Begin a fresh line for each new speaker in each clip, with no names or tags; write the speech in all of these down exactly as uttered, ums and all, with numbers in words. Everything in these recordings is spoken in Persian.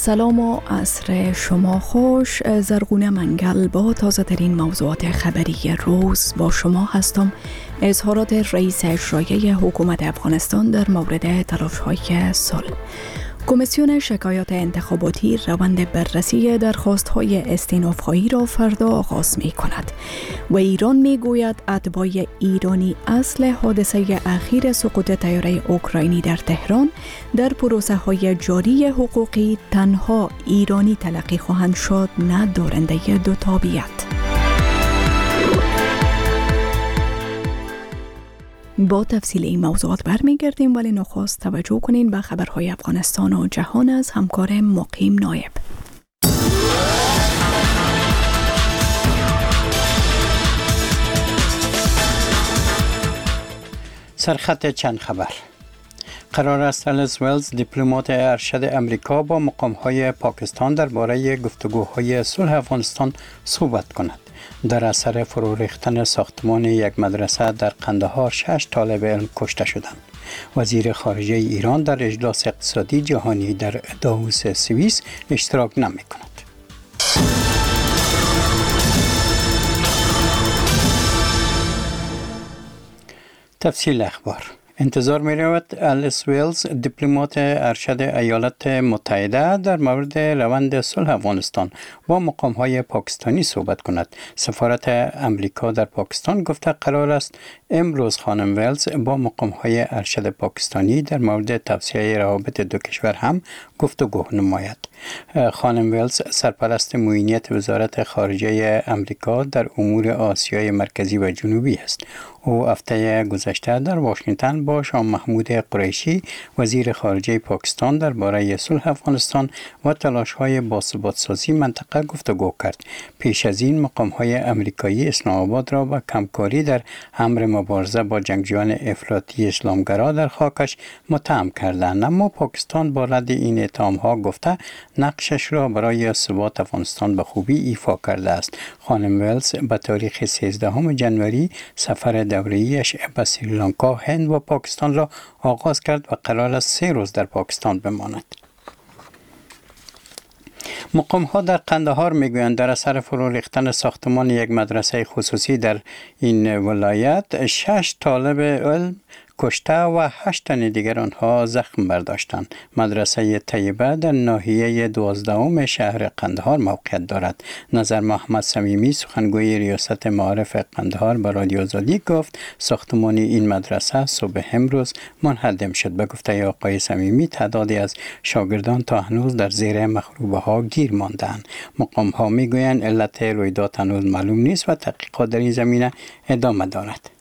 سلام و عصر شما خوش. زرغونه منگل با تازه ترین موضوعات خبری روز با شما هستم. اظهارات رئیس اجرایی حکومت افغانستان در مورد تلاش‌های صلح. کمیسیون شکایات انتخاباتی روند بررسی درخواست‌های استئناف‌خواهی را فردا آغاز می‌کند و ایران می‌گوید اتباع ایرانی اصل حادثه اخیر سقوط طیاره اوکراینی در تهران در پروسه‌های جاری حقوقی تنها ایرانی تلقی خواهند شد، نه دارنده دو تابعیت. با تفصیل این موضوعات برمیگردیم، ولی نخست توجه کنین به خبرهای افغانستان و جهان از همکار مقیم نایب.
سرخط چند خبر. قرار است الیس ولز دیپلمات ارشد امریکا با مقام‌های پاکستان درباره گفتگوهای صلح افغانستان صحبت کند. در اثر فرو ریختن ساختمان یک مدرسه در قندهار شش طالب علم کشته شدند. وزیر خارجه ایران در اجلاس اقتصادی جهانی در داووس سوئیس اشتراک نمی کند. تفصیل اخبار. انتظار می رود الیس ولز دیپلمات ارشد ایالات متحده در مورد روند صلح افغانستان با مقام های پاکستانی صحبت کند. سفارت امریکا در پاکستان گفته قرار است امروز خانم ولز با مقام های ارشد پاکستانی در مورد توسعه روابط دو کشور هم گفتگو نماید. خانم ولز سرپرست معینیت وزارت خارجه امریکا در امور آسیای مرکزی و جنوبی است. او هفته گذشته در واشنگتن با شاه محمود قریشی وزیر خارجه پاکستان درباره صلح افغانستان و تلاش‌های باثبات‌سازی منطقه گفتگو کرد. پیش از این مقام‌های امریکایی اسلام آباد را به کمکاری در امر مبارزه با جنگجویان افراطی اسلامگرا در خاکش متهم کردند، اما پاکستان با رد این اتهام‌ها گفته نقشش را برای ثبات افغانستان به خوبی ایفا کرده است. خانم ولز به تاریخ سیزدهم ژانویه سفر دوره‌ایش به سریلانکا، هند و پاکستان را آغاز کرد و قرار است سه روز در پاکستان بماند. مقام ها در قندهار میگویند در اثر فرو ریختن ساختمان یک مدرسه خصوصی در این ولایت شش طالب علم کشته و هشت تن دیگر آنها زخم برداشتند. مدرسه طیبه در ناحیه دوازدهم شهر قندهار موقعیت دارد. نظر محمد صمیمی سخنگوی ریاست معارف قندهار به رادیو آزادی گفت ساختمان این مدرسه صبح امروز منهدم شد. به گفته آقای صمیمی تعدادی از شاگردان تا هنوز در زیر مخروبه ها گیر ماندند. مقام ها میگویند علت رویداد هنوز معلوم نیست و تحقیقات در این زمینه ادامه دارد.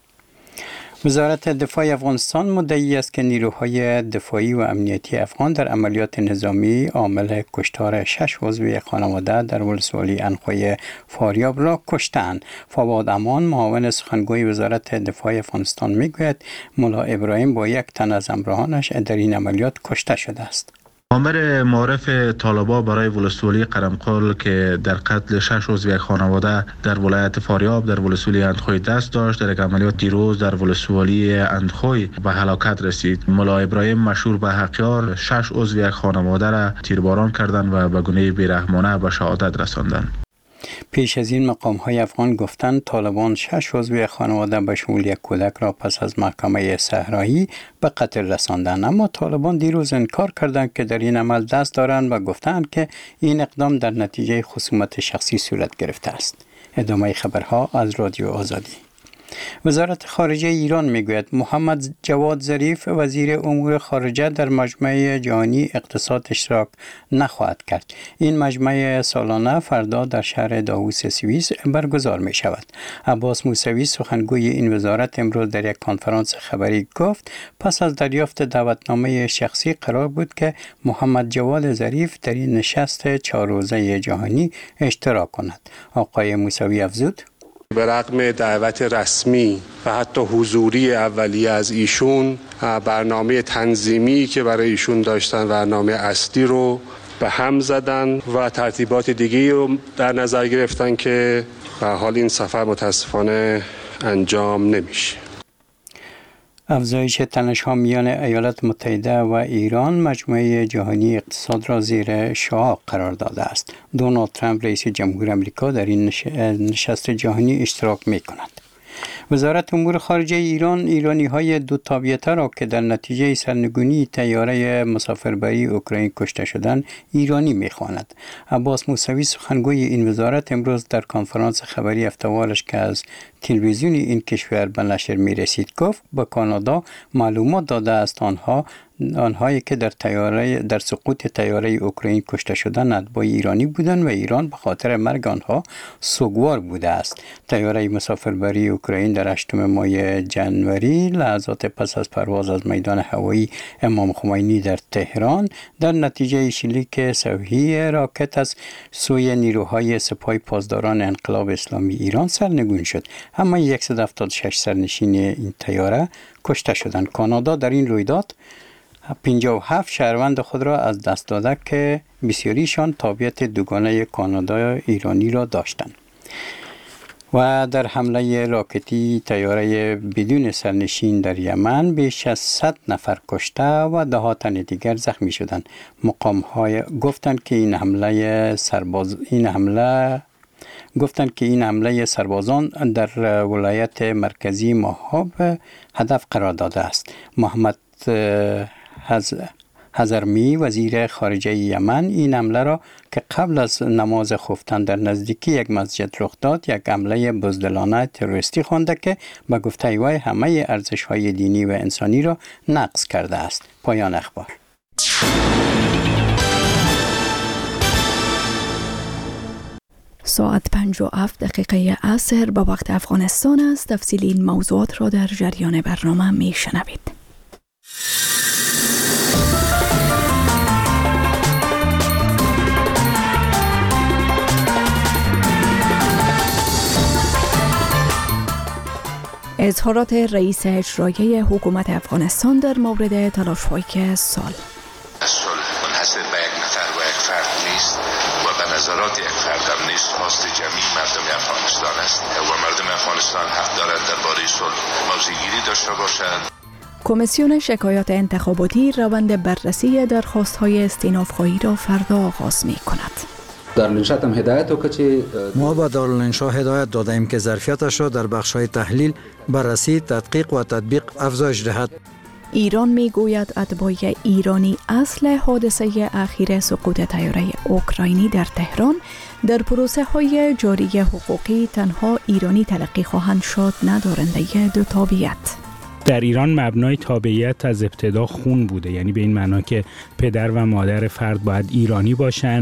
وزارت دفاع افغانستان مدعی است که نیروهای دفاعی و امنیتی افغان در عملیات نظامی عامل کشتار شش عضو خانواده در ولسوالی انخوی فاریاب را کشتند. فواد امان معاون سخنگوی وزارت دفاع افغانستان میگوید ملا ابراهیم با یک تن از همراهانش در این عملیات کشته شده است.
آمر معارف طالبا برای ولسوالی قرمقال که در قتل شش عضو یک خانواده در ولایت فاریاب در ولسوالی اندخوی دست داشت، در یک عملیات دیروز در ولسوالی اندخوی به هلاکت رسید. ملا ابراهیم مشهور به حقیار شش عضو یک خانواده را تیرباران کردند و به گونه بیرحمانه به شهادت رساندند.
پیش از این مقام های افغان گفتند طالبان شش عضو خانواده به شمول یک کودک را پس از محکمه صحرایی به قتل رساندند، اما طالبان دیروز انکار کردند که در این عمل دست دارند و گفتند که این اقدام در نتیجه خصومت شخصی صورت گرفته است. ادامه خبرها از رادیو آزادی. وزارت خارجه ایران میگوید محمد جواد ظریف وزیر امور خارجه در مجمع جهانی اقتصاد اشتراک نخواهد کرد. این مجمع سالانه فردا در شهر داووس سوئیس برگزار می شود. عباس موسوی سخنگوی این وزارت امروز در یک کنفرانس خبری گفت پس از دریافت دعوتنامه شخصی قرار بود که محمد جواد ظریف در این نشست چهار روزه جهانی اشتراک کند. آقای موسوی افزود
به رغم دعوت رسمی و حتی حضوری اولیه از ایشون، برنامه تنظیمی که برای ایشون داشتن برنامه اصلی رو به هم زدن و ترتیبات دیگه رو در نظر گرفتن که به حال این سفر متاسفانه انجام نمیشه.
افزایش تنش‌ها میان ایالات متحده و ایران مجموعه جهانی اقتصاد را زیر شعاع قرار داده است. دونالد ترامپ رئیس جمهور آمریکا در این نشست جهانی اشتراک می‌کند. وزارت امور خارجه ایران ایرانی‌های دو تابعیت را که در نتیجه سرنگونی طیاره مسافربری اوکراین کشته شدند ایرانی می‌خواند. عباس موسوی سخنگوی این وزارت امروز در کنفرانس خبری هفته‌وارش که از تلویزیون این کشور به نشر می‌رسید گفت به کانادا معلومات داده است آنها آنهایی که در طیاره در سقوط طیاره اوکراین کشته شدند اتباع ایرانی بودند و ایران به خاطر مرگ آنها سوگوار بوده است. طیاره مسافربری اوکراین در هشتم ماه جنوری لحظات پس از پرواز از میدان هوایی امام خمینی در تهران در نتیجه شلیک صحیح راکت از سوی نیروهای سپاه پاسداران انقلاب اسلامی ایران سرنگون شد. اما صد و هفتاد و شش سرنشین این طیاره کشته شدند. کانادا در این رویداد پنجاه و هفت شهروند خود را از دست داده که بسیاریشان تابعیت دوگانه کانادا ایرانی را داشتند. و در حمله راکتی طیاره بدون سرنشین در یمن بیش از صد نفر کشته و ده ها تن دیگر زخمی شدند. مقام های گفتند که این حمله سرباز این حمله گفتند که این حمله سربازان در ولایت مرکزی ماهاب هدف قرار داده است. محمد حضرمی وزیر خارجه یمن این حمله را که قبل از نماز خفتن در نزدیکی یک مسجد رخ داد یک حمله بزدلانه تروریستی خوانده که به گفته وی همه ارزش‌های دینی و انسانی را نقض کرده است. پایان اخبار.
ساعت پنج و هفت دقیقه عصر به وقت افغانستان است. تفصیل این موضوعات را در جریان برنامه می شنوید. اظهارات رئیس اجرایی حکومت افغانستان در مورد تلاش‌های سال.
صلح منحصر به یک نفر و یک فرد نیست و به نظرات یک فرد هم نیست، خواست جمعی مردم افغانستان است و مردم افغانستان حق دارند درباره صلح موضع‌گیری داشته باشند.
کمیسیون شکایات انتخاباتی روند بررسی درخواست‌های استئناف‌خواهی را فردا آغاز می‌کند.
دارالانشا هم هدایت وکړه چې
ما به دارالانشا هدایت دادیم که ظرفیتش را در بخش‌های تحلیل، بررسی، تدقیق و تطبیق افزایش دهد.
ایران میگوید اتباع ایرانی اصل حادثه اخیر سقوط طیاره اوکراینی در تهران در پروسه های جاری حقوقی تنها ایرانی تلقی خواهند شد، ندارنده دو تابعیت.
در ایران مبنای تابعیت از ابتدا خون بوده، یعنی به این معنا که پدر و مادر فرد باید ایرانی باشن.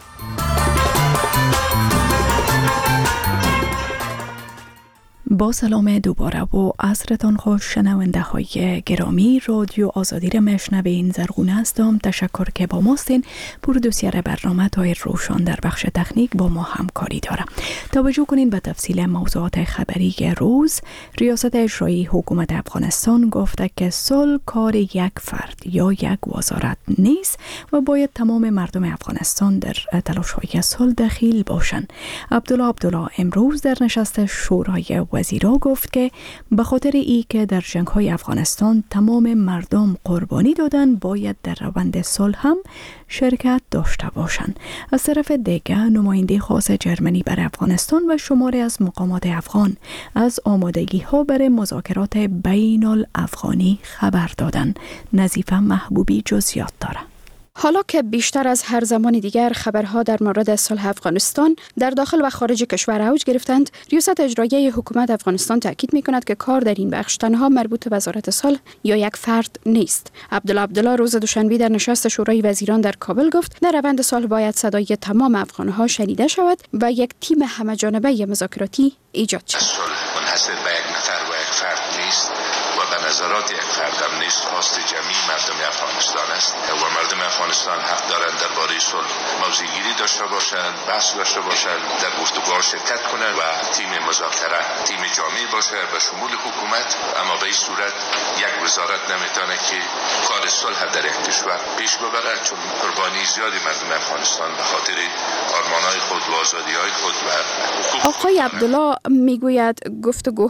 با سلام دوباره و عصرتان خوش شنونده های گرامی. رادیو آزادی را میشنوین. زرغونه هستم. تشکر که با ماستین. پرودوسر برنامه تایر روشان در بخش تکنیک با ما همکاری داره. توجه کنین به تفصیل موضوعات خبری روز. ریاست اجرایی حکومت افغانستان گفته که صلح کار یک فرد یا یک وزارت نیست و باید تمام مردم افغانستان در تلاش‌های صلح دخیل باشند. عبدالله عبدالله امروز در نشست شورای وزیرا گفت که به خاطر ای که در جنگ‌های افغانستان تمام مردم قربانی دادن باید در روند صلح هم شرکت داشته باشند. از طرف دیگر نماینده خاص جرمنی بر افغانستان و شماری از مقامات افغان از آمادگی ها برای مذاکرات بین الافغانی خبر دادند. نظیفه محبوبی جزئیات داره.
حالا که بیشتر از هر زمان دیگر خبرها در مورد صلح افغانستان در داخل و خارج کشور اوج گرفتند، ریاست اجرایی حکومت افغانستان تاکید می‌کند که کار در این بخش تنها مربوط به وزارت صلح یا یک فرد نیست. عبدالله عبدالله روز دوشنبه در نشست شورای وزیران در کابل گفت در روند صلح باید صدای تمام افغان‌ها شنیده شود و یک تیم همه‌جانبه مذاکراتی ایجاد شود.
صلح منحصر به یک نفر و یک فرد نیست و به نظرات یک فرد هم نیست، خواست جمعی مردم افغانستان است و مردم افغانستان حق دارند درباره صلح موضع‌گیری داشته باشند، بحث داشته باشند، در گفتگوها شرکت کنند و تیم مذاکره تیم جامعی باشه به شمول حکومت. اما به این صورت یک وزارت نمیتونه که کار صلح در یک کشور پیش ببره، چون قربانی زیادی مردم افغانستان به خاطر آرمان‌های خود و آزادی‌های خود و حقوق.
آقای عبدالله میگوید گفتگوهایی که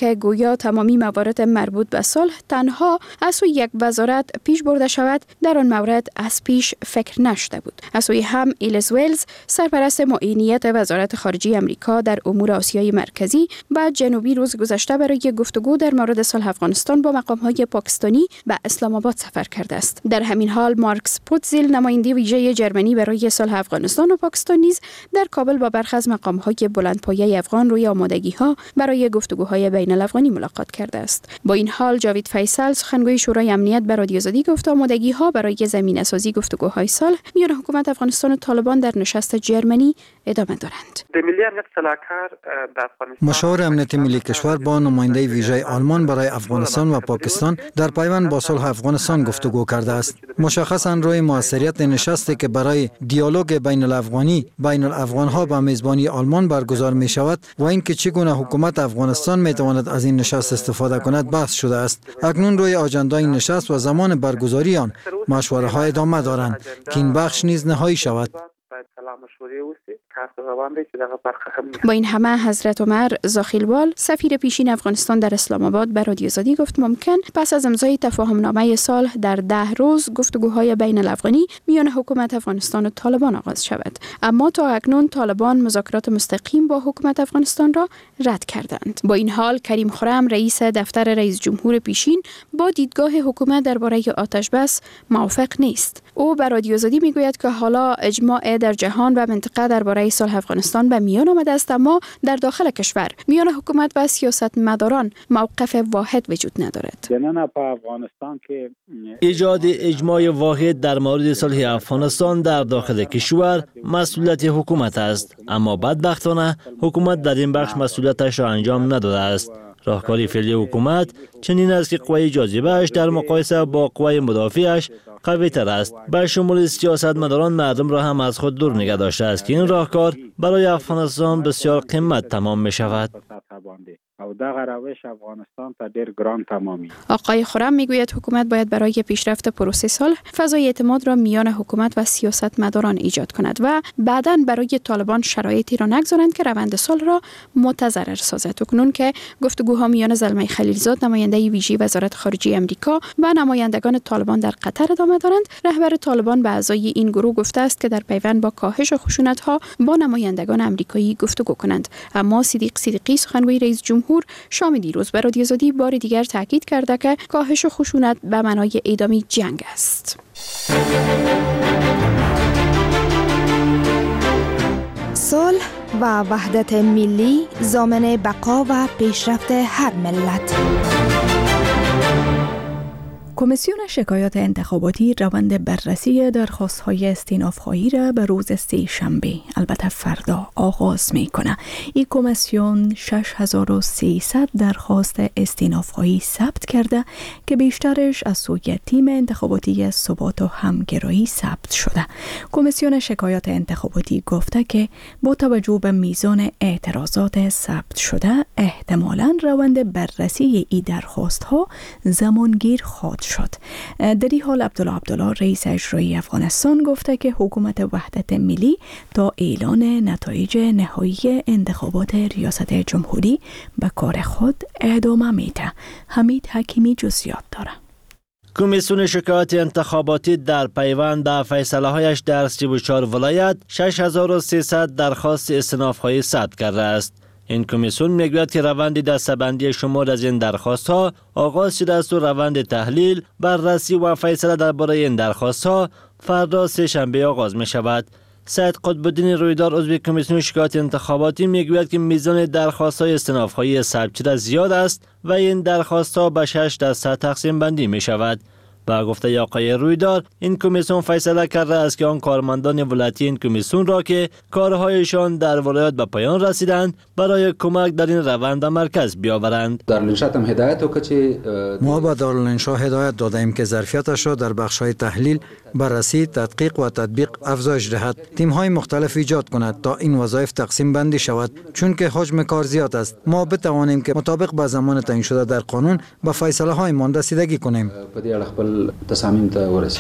که گویا تمامی موارد مربوط به صلح تنها از سوی یک وزارت پیش برده شود، در آن مورد از پیش فکر نشده بود. از سوی هم الیس ویلز، سرپرست معینیت وزارت خارجه امریکا در امور آسیای مرکزی و جنوبی، روز گذشته برای گفتگو در مورد صلح افغانستان با مقام‌های پاکستانی به اسلام آباد سفر کرده است. در همین حال مارکس پوتزیل، نماینده ویژه جرمنی برای صلح افغانستان و پاکستان، نیز در کابل با برخی از مقام‌های بلندپایه افغان روی آمادگی‌ها برای گفتگوهای بین الافغانی ملاقات کرده است. با این حال جاوید فیصل، سخنگوی شورای امنیت، به رادیو آزادی گفت آمادگی‌ها برای زمینه‌سازی گفتگوهای صلح میان حکومت افغانستان و طالبان در نشست جرمنی ادامه دارند.
مشاور امنیت ملی کشور با نماینده ویژه آلمان برای افغانستان و پاکستان در پیوند با صلح افغانستان گفتگو کرده است. مشخصاً روی موثریت نشستی که برای دیالوگ بین الافغانی بین الافغان‌ها به میزبانی آلمان برگزار می شود و اینکه چگونه حکومت افغانستان می تواند از این نشست استفاده کند بحث شده است. اکنون روی آژاندای نشست و زمان برگزاری آن مشوره‌ها ادامه دارند که این بخش نیز نهایی شود.
با این همه حضرت عمر زاخیلوال، سفیر پیشین افغانستان در اسلام آباد، به رادیو آزادی گفت ممکن پس از امضای تفاهمنامه صلح در ده روز گفتگوهای بین الافغانی میان حکومت افغانستان و طالبان آغاز شود. اما تا اکنون طالبان مذاکرات مستقیم با حکومت افغانستان را رد کردند. با این حال کریم خرم، رئیس دفتر رئیس جمهور پیشین، با دیدگاه حکومت درباره آتش بس موافق نیست. او به رادیو آزادی میگوید که حالا اجماع در جهان و منطقه درباره صلح افغانستان به میان آمده است، اما در داخل کشور میان حکومت و سیاستمداران موقف واحد وجود ندارد.
ایجاد اجماع واحد در مورد صلح افغانستان در داخل کشور مسئولیت حکومت است، اما بدبختانه حکومت در این بخش مسئولیتش را انجام نداده است. راهکار فعلی حکومت چنین است که قوه جاذبه‌اش در مقایسه با قوه مدافعش قوی تر است. به شمول سیاستمداران مردم را هم از خود دور نگه داشته است که این راهکار برای افغانستان بسیار قیمت تمام می شود.
او دغه روش افغانستان ته ډیر ګران تمامي.
آقای خرم میگوید حکومت باید برای پیشرفت پروسه صلح فضای اعتماد را میان حکومت و سیاستمداران ایجاد کند و بعداً برای طالبان شرایطی را نگذارند که روند صلح را متضرر سازد. اکنون که گفتگوها میان زلمه خلیلزاد، نماینده ویژه وزارت خارجه آمریکا، و نمایندگان طالبان در قطر ادامه دارند، رهبر طالبان به اعضای این گروه گفته است که در پیوند با کاهش خشونت‌ها با نمایندگان آمریکایی گفتگو کنند. اما صدیق صدیقی، سخنگوی رئیس جمهور، شام دیروز بر رادیو آزادی بار دیگر تاکید کرده که کاهش خشونت به معنای ادامه جنگ است.
صلح و وحدت ملی ضامن بقا و پیشرفت هر ملت.
کمیسیون شکایات انتخاباتی روند بررسی درخواست‌های استیناف‌خواهی را به روز سه شنبه، البته فردا، آغاز می‌کند. این کمیسیون شش هزار و سیصد درخواست استیناف‌خواهی ثبت کرده که بیشترش از سوی تیم انتخاباتی ثبات و همگرایی ثبت شده. کمیسیون شکایات انتخاباتی گفته که با توجه به میزان اعتراضات ثبت شده، احتمالاً روند بررسی این درخواست‌ها زمانگیر خواهد شد. در این حال عبدالله عبدالله، رئیس اجرایی افغانستان، گفته که حکومت وحدت ملی تا اعلان نتایج نهایی انتخابات ریاست جمهوری به کار خود ادامه میده. حمید حکیمی جزئیات داره.
کمیسیون شکایات انتخاباتی در پیوند به فیصله‌هایش در سی و چهار ولایت شش هزار و سیصد درخواست استیناف‌خواهی ثبت کرده است. این کمیسیون میگوید که روند دسته‌بندی شمار از این درخواست‌ها آغاز شده است و روند تحلیل، بررسی و فیصله درباره این درخواست‌ها فردا سه شنبه آغاز می شود. سید قطب الدین رویدار، عضو کمیسیون شکایات انتخاباتی، میگوید که میزان درخواست‌های استیناف‌خواهی ثبت شده زیاد است و این درخواست‌ها به شش دسته تقسیم بندی می شود. با گفته آقای رویدار، این کمیسیون فیصله کرده است که آن کارمندان ولایتی این کمیسیون را که کارهایشان در ولایت به پایان رسیدند برای کمک در این روند به مرکز بیاورند.
دارالانشا هم هدایت وکړي چې
ما به دارالانشا هدایت دادیم که ظرفیتش را در بخش‌های تحلیل، بررسی، تدقیق و تطبیق افزایش دهد. تیم‌های مختلف ایجاد کند تا این وظایف تقسیم بندی شود، چون که حجم کار زیاد است. ما بتوانیم که مطابق با زمان تعیین شده در قانون به فیصله‌های مان رسیدگی کنیم.
په دې اړه خپل تصامیم ته ورسیږو.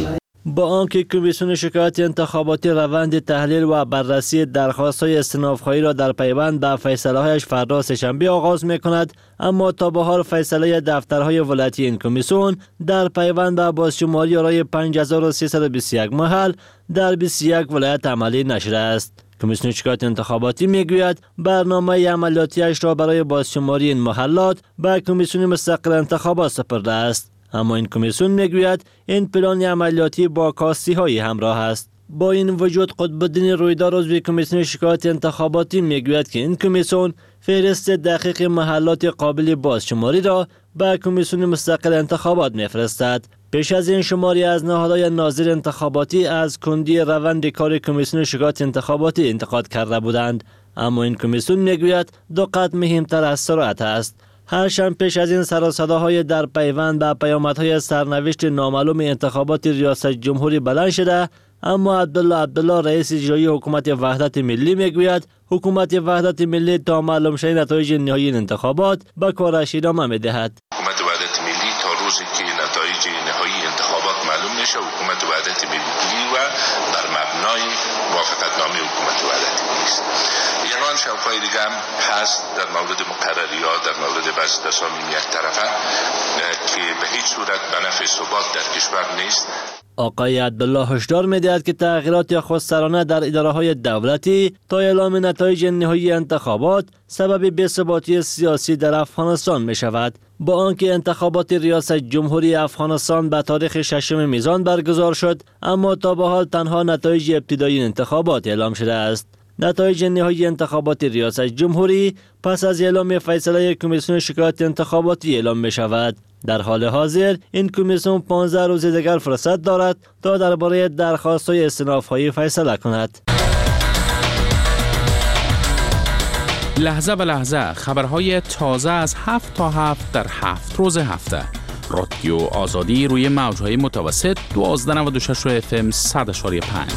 با آنکه کمیسیون شکایات انتخاباتی روند تحلیل و بررسی درخواست‌های استئناف‌خواهی را در پیوند به فیصله‌هایش فردا سه‌شنبه آغاز می‌کند، اما تا به حال فیصله دفترهای ولایتی این کمیسیون در پیوند به بازشماری آرای پنج هزار و سیصد و بیست و یک محل در بیست و یک ولایت عملی نشده است. کمیسیون شکایات انتخاباتی میگوید برنامه عملیاتیش را برای بازشماری این محلات به کمیسیون مستقل انتخابات سپرده است. اما این کمیسیون میگوید این پلان عملیاتی با کاستی های همراه است. با این وجود قطب الدین رویدار عضو کمیسیون شکایات انتخاباتی میگوید که این کمیسیون فهرست دقیق محلات قابل بازشماری را به کمیسیون مستقل انتخابات میفرستد. پیش از این شماری از نهادهای ناظر انتخاباتی از کندی روند کار کمیسیون شکایات انتخاباتی انتقاد کرده بودند، اما این کمیسیون میگوید دقت مهمتر از سرعت است. هرچند پیش از این سر و صداهای در پیوند به پیامدهای سرنوشت نامعلوم انتخابات ریاست جمهوری بلند شده، اما عبدالله عبدالله رئیس اجرایی حکومت وحدت ملی میگوید حکومت وحدت ملی تا معلوم شدن نتایج نهایی انتخابات به کارش ادامه میدهد.
حکومت وحدت ملی تا روزی که نتایج نهایی انتخابات معلوم نشه حکومت وحدت ملی و بر مبنای موافقتنامه حکومت وحدت ملی است. یگان شوکای دیگه هم هست در مورد مقرریات، در مورد بعض تصامیم یک طرفه که به هیچ صورت به نفع ثبات در کشور نیست.
آقای عبدالله هشدار می‌دهد که تغییرات خودسرانه در اداره‌های دولتی تا اعلام نتایج نهایی انتخابات سبب بی‌ثباتی سیاسی در افغانستان می‌شود. با آنکه انتخابات ریاست جمهوری افغانستان به تاریخ ششم میزان برگزار شد، اما تا به حال تنها نتایج ابتدایی انتخابات اعلام شده است. نتایج نهایی انتخابات ریاست جمهوری پس از اعلام فیصله کمیسیون شکایات انتخاباتی اعلام می شود. در حال حاضر این کمیسیون پانزده روز دیگر فرصت دارد تا درباره درخواست‌های استئناف‌خواهی فیصله کند.
لحظه به لحظه خبرهای تازه از هفت تا هفت در هفت روز هفته. رادیو آزادی روی موج‌های متوسط دوازده و نود و شش اف ام صد و پنج.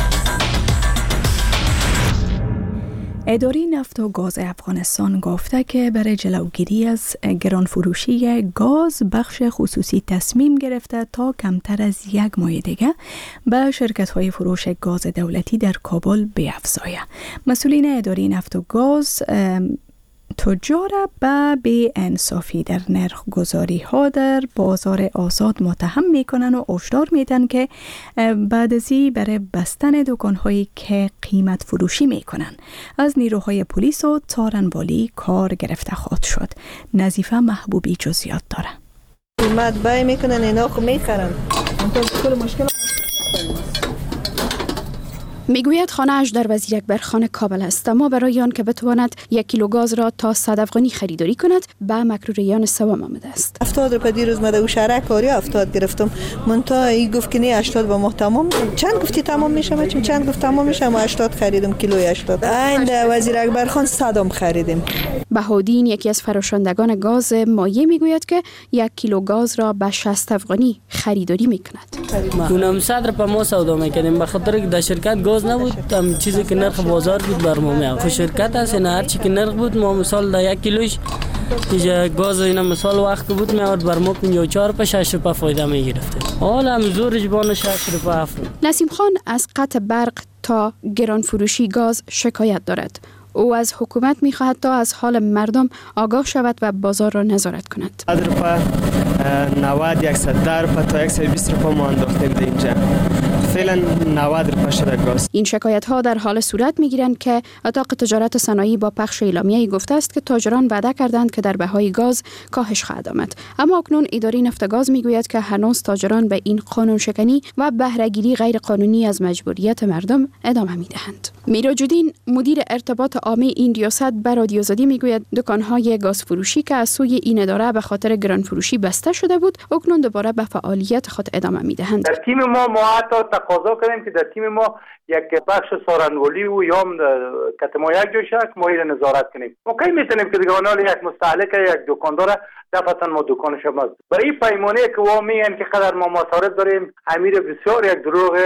اداره نفت و گاز افغانستان گفته که برای جلوگیری از گرانفروشی گاز بخش خصوصی تصمیم گرفته تا کمتر از یک ماه دیگه به شرکت‌های فروش گاز دولتی در کابل بیفزاید. مسئولین اداره نفت و گاز تجار به بی انصافی در نرخ گذاری ها در بازار آزاد متهم میکنن و هشدار میدن که بعد از این برای بستن دکان هایی که قیمت فروشی میکنن از نیروهای پلیس و تارنوالی کار گرفته خواهد شد. نظیفه محبوبی جزئیات داره.
قیمت بای میکنن اینا خو میخرن. کل مشکل
میگوید خانه اش در وزیر اکبر خان کابل است، اما برای آن که بتواند یک کیلو گاز را تا صد افغانی خریداری کند به مکروریان سوام آمده است.
هفتاد روپیه دیروز مده و شرک کاری هفتاد گرفتم. من تا ای گفت که نه هشتاد با ما تمام. چند گفتی تمام میشه؟ ما چند گفت تمام میشه؟ ما هشتاد خریدم کیلوی هشتاد. عین وزیر اکبر خان صدام خریدیم.
بهادین یکی از فروشندگان گاز مایع میگوید که یک کیلو گاز را به شصت افغانی خریداری میکند.
اونم صد روپیه ما سودا میکنیم به خاطر که در شرکت گاز نبود، هم چیزی که نرخ بازار بود بر ما میاد. خو شرکت است نه هر چی که نرخ بود ما مثال در یک کیلوش که گاز اینا مثال وقت بود میاد بر ما پنجاه و چهار روپیه شصت روپیه فایده میگرفت. حالا هم زور جبان شصت روپیه هفت.
نسیم خان از قطع برق تا گران فروشی گاز شکایت دارد. او از حکومت می‌خواهد تا از حال مردم آگاه شود و بازار را نظارت کند.
صد روپیه نود صد روپیه تا صد و بیست روپیه ما انداختیم در اینجا. فعلا نود روپیه شده گاز.
این شکایت ها در حال صورت میگیرند که اتاق تجارت صنایعی با پخش اعلامیه‌ای گفته است که تاجران وعده کردند که در بهای گاز کاهش خواهد آمد، اما اکنون اداره نفت گاز میگوید که هنوز تاجران به این قانون شکنی و بهره‌گیری غیر قانونی از مجبوریت مردم ادامه میدهند. میراج‌الدین مدیر ارتباط عامی این ریاست به رادیو آزادی میگوید دکان‌های گاز فروشی که از سوی این اداره به خاطر گران فروشی بسته شده بود اکنون دوباره به فعالیت خود ادامه میدهند.
در تیم ما ما حتی تقاضا کردیم که در تیم ما یک بخش سارنوالی و یا کتما یک جای شک ما این نظارت کنیم. ما کی میتونیم که دیگه یک مستهلک یک دکاندار دفعتا ما دکانش ما برای پیمانه که وامی ان که قدر ما مصارف داریم امیر بسیار یک دروغ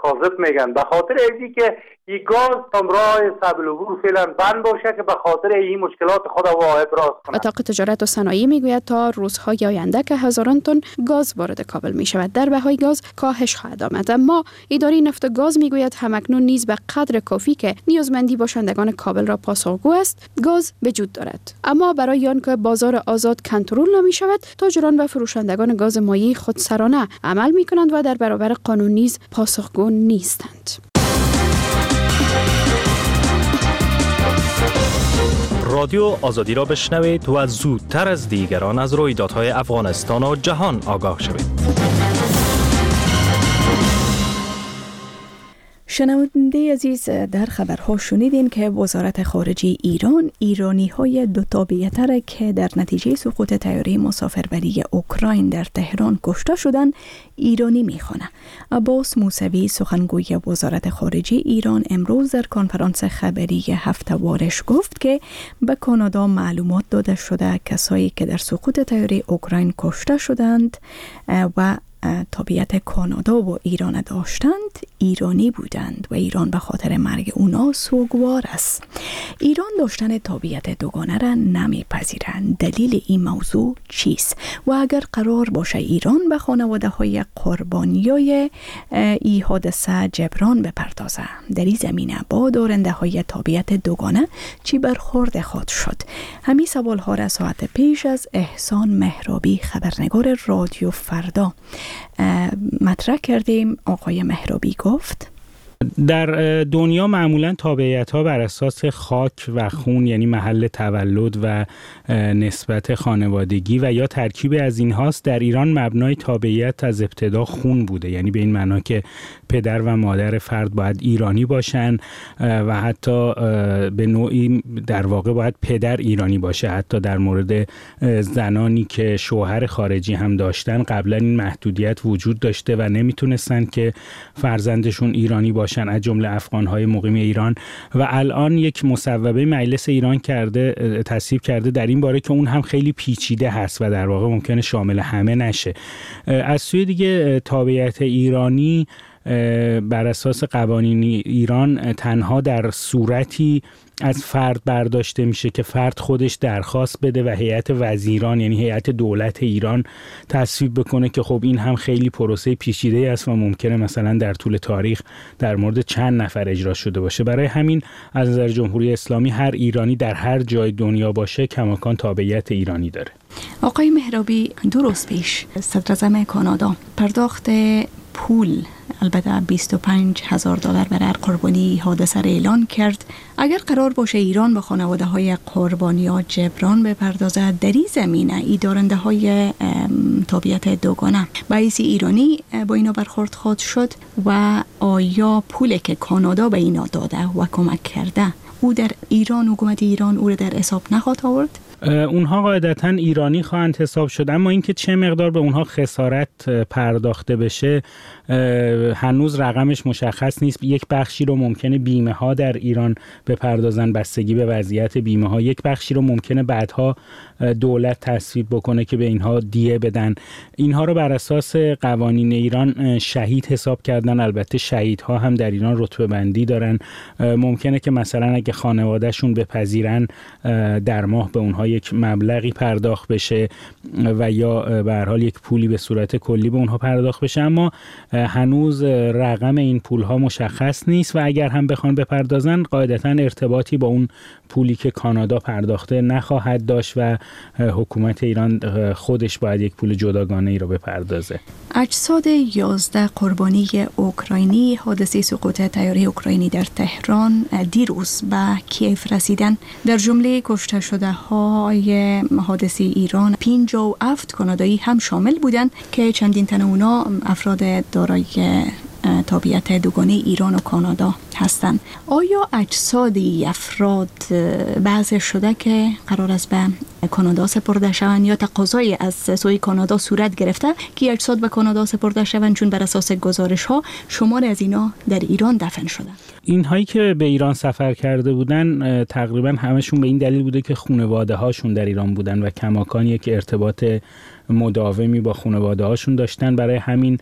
کاذب میگن، به خاطر اینی که این گاز راه سبل عبور فعلا بند باشه که به خاطر این مشکلات خود واحد راست کنه.
وزارت تجارت و صنایع میگوید تا روزهای آینده که هزاران تن گاز وارد کابل می شود در بهای گاز کاهش خواهد آمد، اما اداره نفت و گاز میگوید همکنون نیز به قدر کافی که نیازمندی باشندگان کابل را پاسخگو است گاز وجود دارد، اما برای آنکه بازار آزاد کنترل نمی شود تاجران و فروشندگان گاز مایع خودسرانه عمل می کنند و در برابر قانون نیز پاسخگو نیستند.
رادیو آزادی را بشنوید و زودتر از دیگران از رویدادهای افغانستان و جهان آگاه شوید.
شنونده عزیز، در خبرها شنیدین که وزارت خارجه ایران ایرانی های دو تابعیت که در نتیجه سقوط طیاره مسافربری اوکراین در تهران کشته شدند ایرانی میخوانه. عباس موسوی سخنگوی وزارت خارجه ایران امروز در کنفرانس خبری هفته‌وارش گفت که به کانادا معلومات داده شده کسایی که در سقوط طیاره اوکراین کشته شدند و تابعیت کانادا و ایران داشتند ایرانی بودند و ایران به خاطر مرگ اونا سوگوار است. ایران داشتن تابعیت دوگانه را نمیپذیرند. دلیل این موضوع چیست و اگر قرار باشه ایران به خانواده های قربانیای این حادثه جبران بپردازه، در این زمینه با دارنده های تابعیت دوگانه چی برخورد خود شد؟ همین سوال ها را ساعت پیش از احسان مهرابی خبرنگار رادیو فردا مطرح کردیم. آقای مهرابی گفت
در دنیا معمولا تابعیت ها بر اساس خاک و خون، یعنی محل تولد و نسبت خانوادگی و یا ترکیب از این هاست. در ایران مبنای تابعیت از ابتدا خون بوده، یعنی به این معنا که پدر و مادر فرد باید ایرانی باشن و حتی به نوعی در واقع باید پدر ایرانی باشه. حتی در مورد زنانی که شوهر خارجی هم داشتن قبلا این محدودیت وجود داشته و نمیتونستن که فرزندشون ایرانی باشن، از جمله افغان‌های مقیم ایران. و الان یک مصوبه مجلس ایران کرده تصویب کرده در این باره که اون هم خیلی پیچیده هست و در واقع ممکنه شامل همه نشه. از سوی دیگه تابعیت ایرانی بر اساس قوانین ایران تنها در صورتی از فرد برداشته میشه که فرد خودش درخواست بده و هیئت وزیران، یعنی هیئت دولت ایران تصویب بکنه، که خب این هم خیلی پروسه پیچیده است و ممکنه مثلا در طول تاریخ در مورد چند نفر اجرا شده باشه. برای همین از نظر جمهوری اسلامی هر ایرانی در هر جای دنیا باشه کماکان تابعیت ایرانی داره.
آقای مهرابی، دو روز پیش صدراعظم کانادا پرداخت پول، البته بیست و پنج هزار دلار برای قربانی حادثه را اعلان کرد. اگر قرار باشه ایران به خانواده های قربانی‌ها جبران بپردازه، در این زمینه ای دارنده های تابعیت دوگانه باعث ایرانی با اینا برخورد خواهد شد و آیا پولی که کانادا به اینا داده و کمک کرده او در ایران، حکومت ایران او را در حساب نخواهد آورد؟
اونها قاعدتاً ایرانی خواهند حساب شد، اما اینکه چه مقدار به اونها خسارت پرداخته بشه هنوز رقمش مشخص نیست. یک بخشی رو ممکنه بیمه ها در ایران بپردازن، بستگی به وضعیت بیمه ها. یک بخشی رو ممکنه بعدها دولت تصویب بکنه که به اینها دیه بدن. اینها رو بر اساس قوانین ایران شهید حساب کردن. البته شهیدها هم در ایران رتبه بندی دارن. ممکنه که مثلا اگه خانوادهشون بپذیرن در ماه به اونها یک مبلغی پرداخت بشه و یا به هر حال یک پولی به صورت کلی به اونها پرداخت بشه، اما هنوز رقم این پولها مشخص نیست و اگر هم بخوان بپردازن قاعدتاً ارتباطی با اون پولی که کانادا پرداخته نخواهد داشت و حکومت ایران خودش باید یک پول جداگانه ای رو بپردازه.
اجساد یازده قربانی اوکراینی حادثه سقوط طیاره اوکراینی در تهران دیروز به کیف رسیدن. در جمله کشته شده های حادثه ایران پنجاه و هفت کانادایی هم شامل بودند که چندین تن اونا افراد دارای تابعیت دوگانه ایران و کانادا هستند. آیا اجساد افراد بعض شده که قرار است به کانادا سپرده شوند یا تقاضای از سوی کانادا صورت گرفته که اجساد به کانادا سپرده شوند، چون بر اساس گزارش ها شمار از اینا در ایران دفن شدن؟
این هایی که به ایران سفر کرده بودن تقریبا همشون به این دلیل بوده که خانواده هاشون در ایران بودن و کماکان یک ارتباط مداومی با خانواده هاشون داشتن. برای همین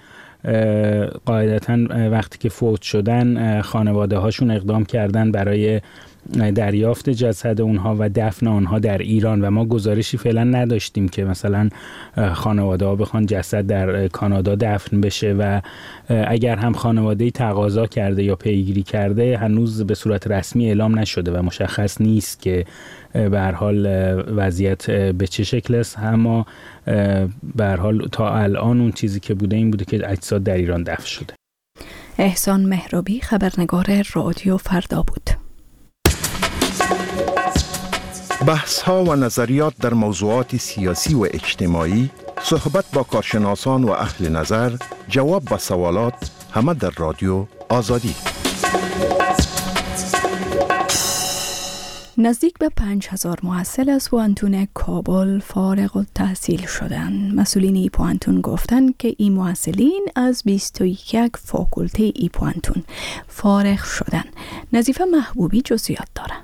قاعدتاً وقتی که فوت شدن خانواده هاشون اقدام کردن برای دریافت جسد اونها و دفن آنها در ایران و ما گزارشی فعلا نداشتیم که مثلا خانواده ها بخوان جسد در کانادا دفن بشه و اگر هم خانواده تقاضا کرده یا پیگیری کرده هنوز به صورت رسمی اعلام نشده و مشخص نیست که به هر حال وضعیت به چه شکل است. اما به هر حال تا الان اون چیزی که بوده این بوده که اجساد در ایران دفن شده.
احسان مهرابی خبرنگار رادیو فردا بود.
بحث ها و نظریات در موضوعات سیاسی و اجتماعی، صحبت با کارشناسان و اهل نظر، جواب به سوالات، همه در رادیو آزادی.
نزدیک به پنج هزار محصل از پوانتون کابل فارغ التحصیل شدند. مسئولین ای پوانتون گفتند که این محصلین از بیست و یک فاکولته ای پوانتون فارغ شدند. نظیفه محبوبی جزئیات داره.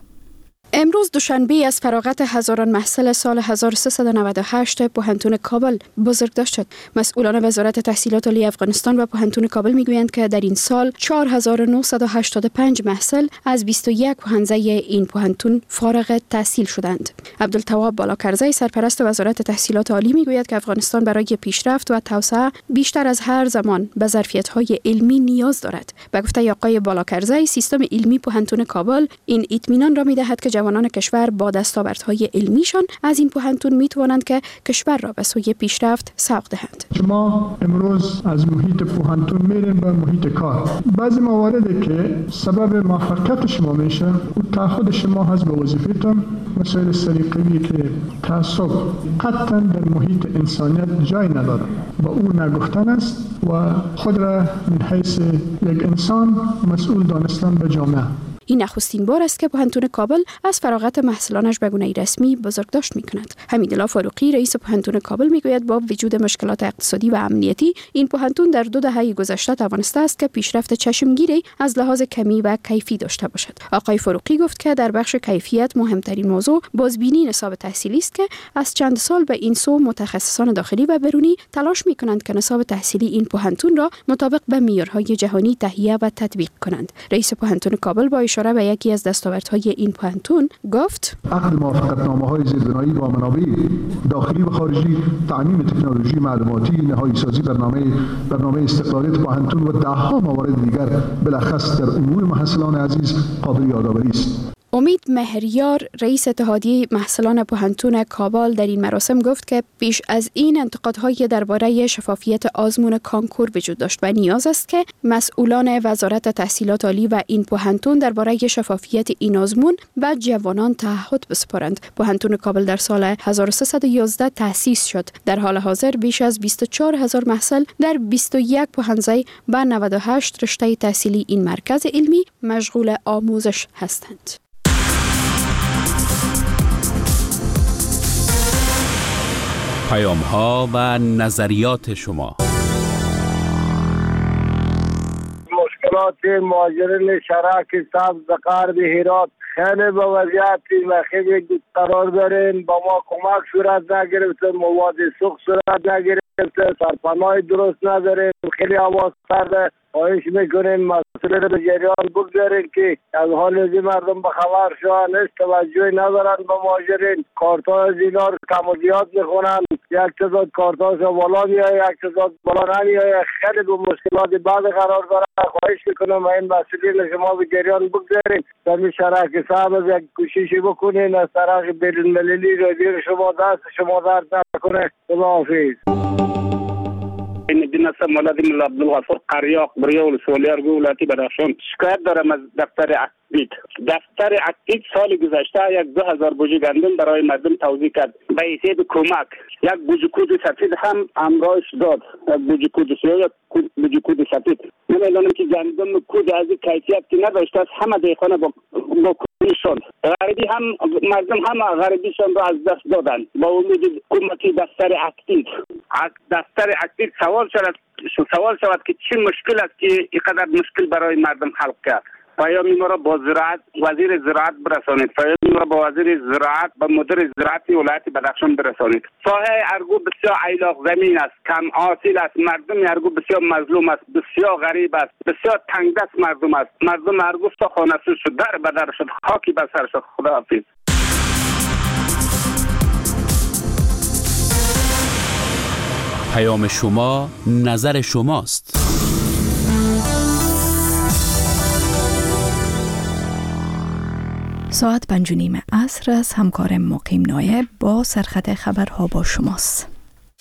امروز دوشنبه از فراغت هزاران محصل سال هزار و سیصد و نود و هشت پوهنتون کابل بزرگداشت شد. مسئولان وزارت تحصیلات عالی افغانستان و پوهنتون کابل میگویند که در این سال چهار هزار و نهصد و هشتاد و پنج محصل از بیست و یک پوهنځی این پوهنتون فارغ تحصیل شدند. عبدالتواب بالاکرزی سرپرست وزارت تحصیلات عالی میگوید که افغانستان برای پیشرفت و توسعه بیشتر از هر زمان به ظرفیت‌های علمی نیاز دارد. به گفته آقای بالاکرزی سیستم علمی پوهنتون کابل این اطمینان را میدهد که جوانان کشور با دستاوردهای علمیشان از این پوهنتون میتوانند که کشور را به سوی پیشرفت سوق دهند.
شما امروز از محیط پوهنتون میرین به محیط کار. بعضی مواردی که سبب موفقیت شما میشه او تعهد شما هست به وظیفه‌تان. مسائل سلیقه‌ای که تعصب قطعا در محیط انسانیت جای نداره با او نگفتن است و خود را من حیث یک انسان مسئول دانستن به جامعه.
این نخستین بار است که پوهنتون کابل از فراغت محصلانش به گونه رسمی بزرگداشت می‌کند. حمیدالله فاروقی رئیس پوهنتون کابل میگوید با وجود مشکلات اقتصادی و امنیتی این پوهنتون در دو دهه گذشته توانسته است که پیشرفت چشمگیری از لحاظ کمی و کیفی داشته باشد. آقای فاروقی گفت که در بخش کیفیت مهمترین موضوع بازبینی نصاب تحصیلی است که از چند سال به این سو متخصصان داخلی و برونی تلاش می‌کنند که نصاب تحصیلی این پوهنتون را مطابق به معیارهای جهانی تهیه و تطبیق کنند. رئیس پوهنتون کابل با اشاره به یکی از دستاوردهای این پوهنتون گفت:
عقد موافقتنامه‌های زیربنایی با منابع داخلی و خارجی، تعمیم تکنولوژی معلوماتی، نهایی سازی برنامه برنامه استقلالیت پوهنتون و ده‌ها موارد دیگر بالاخص در امور محصلان عزیز قابل یادآوری است.
امید مهریار رئیس اتحادیه محصلان پوهنتون کابل در این مراسم گفت که پیش از این انتقادهای درباره شفافیت آزمون کانکور وجود داشت و نیاز است که مسئولان وزارت تحصیلات عالی و این پوهنتون درباره شفافیت این آزمون و جوانان تعهد بسپارند. پوهنتون کابل در سال هزار و سیصد و یازده تأسیس شد. در حال حاضر بیش از بیست و چهار هزار محصل در بیست و یک پوهنځی و نود و هشت رشته تحصیلی این مرکز علمی مشغول آموزش هستند.
پیام ها و نظریات شما.
مشکلات مهاجرین شرک سبز غرب هرات خیلی به وضعیت خیلی قرار دارین. با ما کمک صورت نگرفته، مواد سوخت صورت نگرفته، سرپناه درست ندارین، خیلی هوا سرده. خواهش میکنیم مسئله رو به جریان بگذارین که از حال از مردم به خبر شوند. هیچ توجهی ندارن به مهاجرین. کارت‌ها از اینا رو کم و زیاد میخونن. یک تعداد کارت‌هاش بالا میاد، یک تعداد بالا نمیاد. خیلی به مشکلات بعد قرار داره. خواهش میکنم این مسئله شما به جریان بگذارین. در شرک صاحب از یک کوششی بکنین از طرف بین‌المللی رادیو شما دست شما درد نکنه. خداحافظ.
این دین است مولد ملا عبدالغفور قریاق بریول سولیارگو ولایت بدخشان. شکایت دارم از دفتر عقید. دفتر عقید سال گذشته یک دو هزار بوجه گندم برای مردم توزیع کرد. به حیثیت کمک یک بوجه کود سفید هم همراهش داد. یک بوجه کود سیاه، یک بوجه کود سفید. نمیدونم که گندم کود از این کیفیت که نداشته است همه دیخانه با با کودی شد. غریبی هم مردم هم غریبیشان را از دست دادن. با امید کمکی دفتر عقید. دفتر عقید سوال شد سوال شود که چه مشکل است که اینقدر مشکل برای مردم خلق کرد. پیام ما را با زراعت وزیر زراعت برسانید، پیام ما را با وزیر زراعت و مدیر زراعتی ولایت بدخشان برسانید. ساحه ارگو بسیار عیلاق زمین است، کم حاصل است، مردم ارگو بسیار مظلوم است، بسیار غریب است، بسیار تنگ دست مردم است. مردم ارگو خانه سوز شد، در بدر شد، خاکی بر سر شد. خداحافظ.
پیام شما نظر شماست.
ساعت پنج و نیم عصر است. همکارم مقیم نایب با سرخط خبرها با شماست.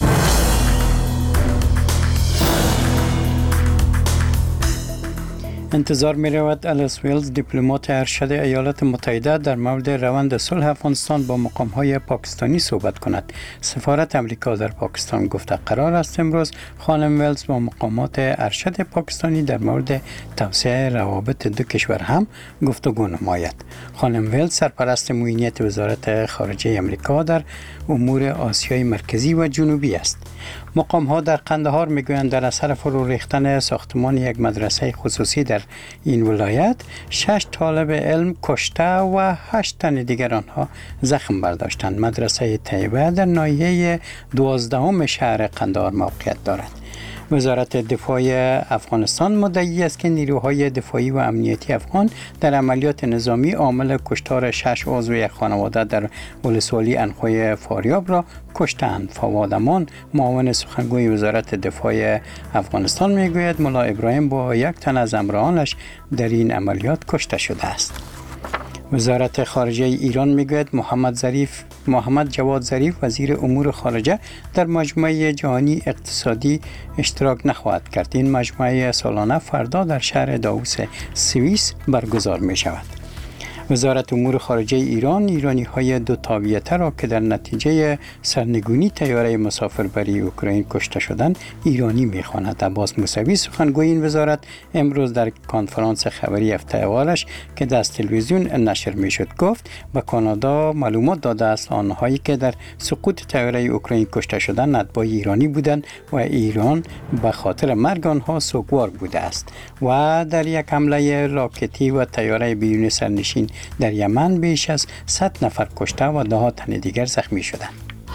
انتظار می رود الیس ویلز دیپلمات ارشد ایالات متحده در مورد روند صلح افغانستان با مقام های پاکستانی صحبت کند. سفارت امریکا در پاکستان گفته قرار است امروز خانم ویلز با مقامات ارشد پاکستانی در مورد توسعه روابط دو کشور هم گفتگو نماید. خانم ویلز سرپرست معینیت وزارت خارجه امریکا در امور آسیای مرکزی و جنوبی است. مقام ها در قندهار میگویند در اثر فرو ریختن ساختمان یک مدرسه خصوصی در این ولایت شش طالب علم کشته و هشت تن دیگر آنها زخم برداشتند. مدرسه طیبه در ناحیه دوازدهم شهر قندهار موقعیت دارد. وزارت دفاع افغانستان مدعی است که نیروهای دفاعی و امنیتی افغان در عملیات نظامی عامل کشتار شش عضو یک خانواده در ولسوالی انخوی فاریاب را کشتند. فواد امان معاون سخنگوی وزارت دفاع افغانستان میگوید ملا ابراهیم با یک تن از همراهانش در این عملیات کشته شده است. وزارت خارجه ایران میگوید محمد ظریف محمد جواد ظریف وزیر امور خارجه در مجمع جهانی اقتصادی اشتراک نخواهد کرد. این مجمع سالانه فردا در شهر داووس سوئیس برگزار می شود. وزارت امور خارجه ایران ایرانی های دو تابعیته را که در نتیجه سرنگونی طیاره مسافربری اوکراین کشته شدند ایرانی می‌خواند. عباس موسوی سخنگوی این وزارت امروز در کنفرانس خبری هفته اولش که از تلویزیون نشر می‌شد گفت به کانادا معلومات داده است آنهایی که در سقوط طیاره اوکراین کشته شدند اتباع ایرانی بودند و ایران به خاطر مرگ آنها سوگوار بوده است و در یک حمله راکتی و طیاره بیرون سرنشین در یمن بیش از صد نفر کشته و ده ها تن دیگر زخمی شدند.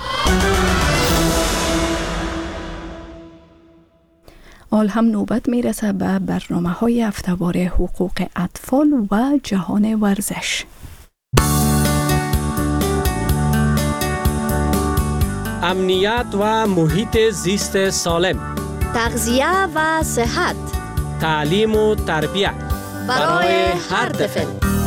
آل هم نوبت میرسه به برنامه های هفته‌وار حقوق اطفال و جهان ورزش.
امنیت و محیط زیست سالم،
تغذیه و صحت،
تعلیم و تربیت
برای هر طفل.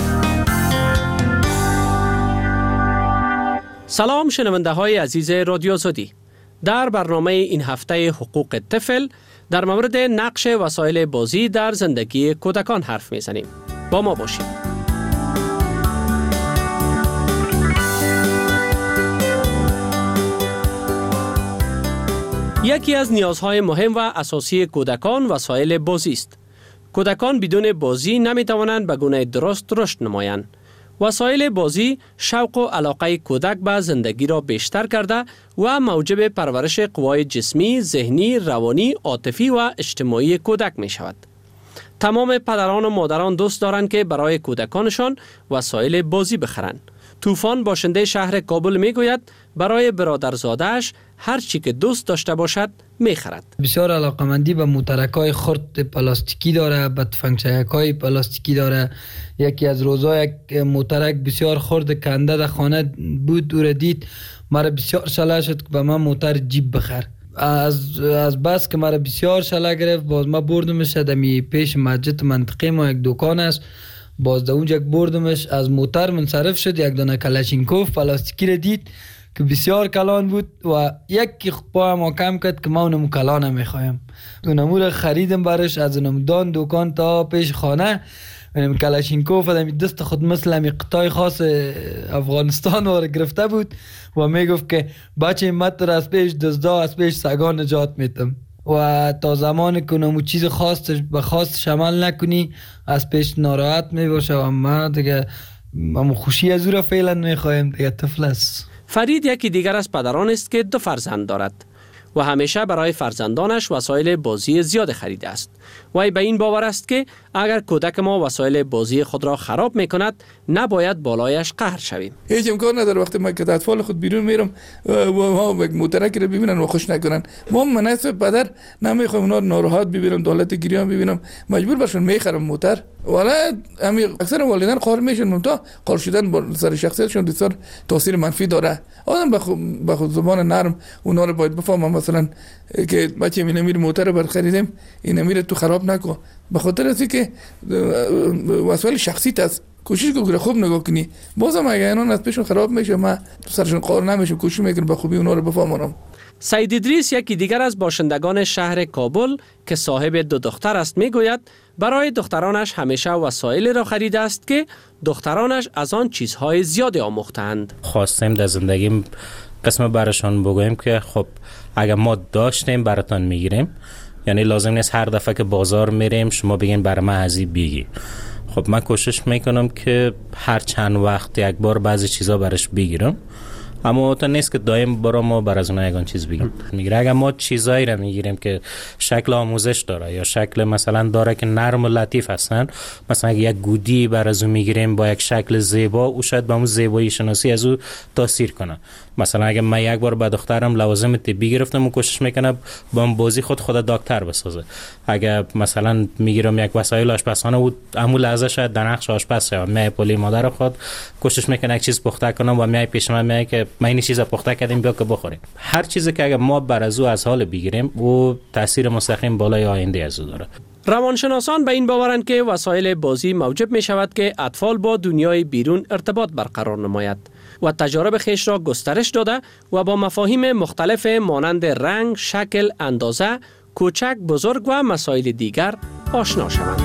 سلام شنونده های عزیز رادیو آزادی. در برنامه این هفته حقوق طفل در مورد نقش وسایل بازی در زندگی کودکان حرف میزنیم. با ما باشید. یکی از نیازهای مهم و اساسی کودکان وسایل بازی است. کودکان بدون بازی نمیتوانند به گونه درست رشد نمایند. وسایل بازی شوق و علاقه کودک به زندگی را بیشتر کرده و موجب پرورش قوای جسمی، ذهنی، روانی، عاطفی و اجتماعی کودک می شود. تمام پدران و مادران دوست دارند که برای کودکانشان وسایل بازی بخرند. طوفان باشنده شهر کابل می گوید برای برادرزاده‌اش هر چی که دوست داشته باشد می خرد.
بسیار علاقمندی به موترک‌های خرد پلاستیکی داره، به تفنگچک‌های پلاستیکی داره. یکی از روزا یک موترک بسیار خرد کنده در خانه بود، او را دید، مرا بسیار شله شد که به من موتر جیب بخر. از از بس که مرا بسیار شله گرفت، باز ما بردمش دمی پیش مسجد منطقه ما یک دکان است، باز در اونجا بردمش، از موتر منصرف شد، یک دانه کلاشینکوف پلاستیکی را دید که بسیار کلان بود و یک پا ما کم کرد که ما اونم کلان میخوایم. اونمو را خریدم برش از اونم دان دکان تا پیش خانه. اونم کلاشینکوف دمی دست خود مثل همی قطعه خاص افغانستان واره گرفته بود و میگفت که بچه مت را از پیش دزدا از پیش سگان نجات میتم و تا زمانی که اونمو چیز خاص به خاص شمال نکنی از پیش ناراحت میباشه و ما دیگه ما خوشی از او را فعلا میخوایم دیگه طفل است.
فرید یکی دیگر از پدران است که دو فرزند دارد. و همیشه برای فرزندانش وسایل بازی زیاد خریده است. وی به این باور است که اگر کودک ما وسایل بازی خود را خراب می کند نباید بالایش قهر شویم.
هیچ امکان نداره وقتی ما که اطفال خود بیرون میرم و موترک رو ببینن و خوش نکنن. ما مناسب پدر نمیخوام اونا ناراحت ببینم، دولت گریان ببینم، مجبور باشن میخرم موتر. ولی امی اکثر والدین قهر میشن، منتها قهر شدن بر سر شخصیتشون بسیار تاثیر منفی داره. آدم به خود زبان نرم اونا رو باید بفهمم، مثلا که بچه می نمیر موتر بر خریدیم این نمیر تو خراب نکن، به خاطر از که وسایل شخصیت است. کوشش کن خوب نگاه کنی، بازم اگه اینا از پیشون خراب میشه ما سرشون قهر نمیشم، کوشش میکنم به خوبی اونا رو بفهمونم.
سید ادریس یکی دیگر از باشندگان شهر کابل که صاحب دو دختر است میگوید برای دخترانش همیشه وسایل را خریده است که دخترانش از آن چیزهای زیادی آموختند.
خواستیم در زندگیم قسم برشان بگویم که خب اگر ما داشتیم براتان میگیریم، یعنی لازم نیست هر دفعه که بازار میریم شما بگین برای من ازی بگی. خب من کوشش میکنم که هر چند وقت یک بار بعضی چیزا برش بگیرم، اما تا نیست که دائم برای ما بر از اونها یکان چیز بگیم. میگیره اگر ما چیزایی را میگیریم که شکل آموزش داره یا شکل مثلا داره که نرم و لطیف هستن، مثلا اگر یک گودی بر از اون میگیریم با یک شکل زیبا، او شاید به اون زیبایی شناسی از او تاثیر کنه. مثلا اگر من یک بار به دخترم لوازم طبی گرفتم و کوشش میکنم با اون بازی خود خود دکتر بسازه. اگر مثلا میگیرم یک وسایل آشپزخانه و همون لحظه شاید در نقش آشپز شه، می پولی مادر خود کوشش میکنه یک چیز پخته کنم و می پیش من میگه که ما این چیزا پخته کردیم بیا که بخوریم. هر چیزی که اگر ما بر از او از حال بگیریم او تاثیر مستقیم بالای آینده از او داره.
روانشناسان به این باورند که وسایل بازی موجب می شود که اطفال با دنیای بیرون ارتباط برقرار نماید و تجارب خیش را گسترش داده و با مفاهیم مختلف مانند رنگ، شکل، اندازه، کوچک، بزرگ و مسائل دیگر آشنا شوند.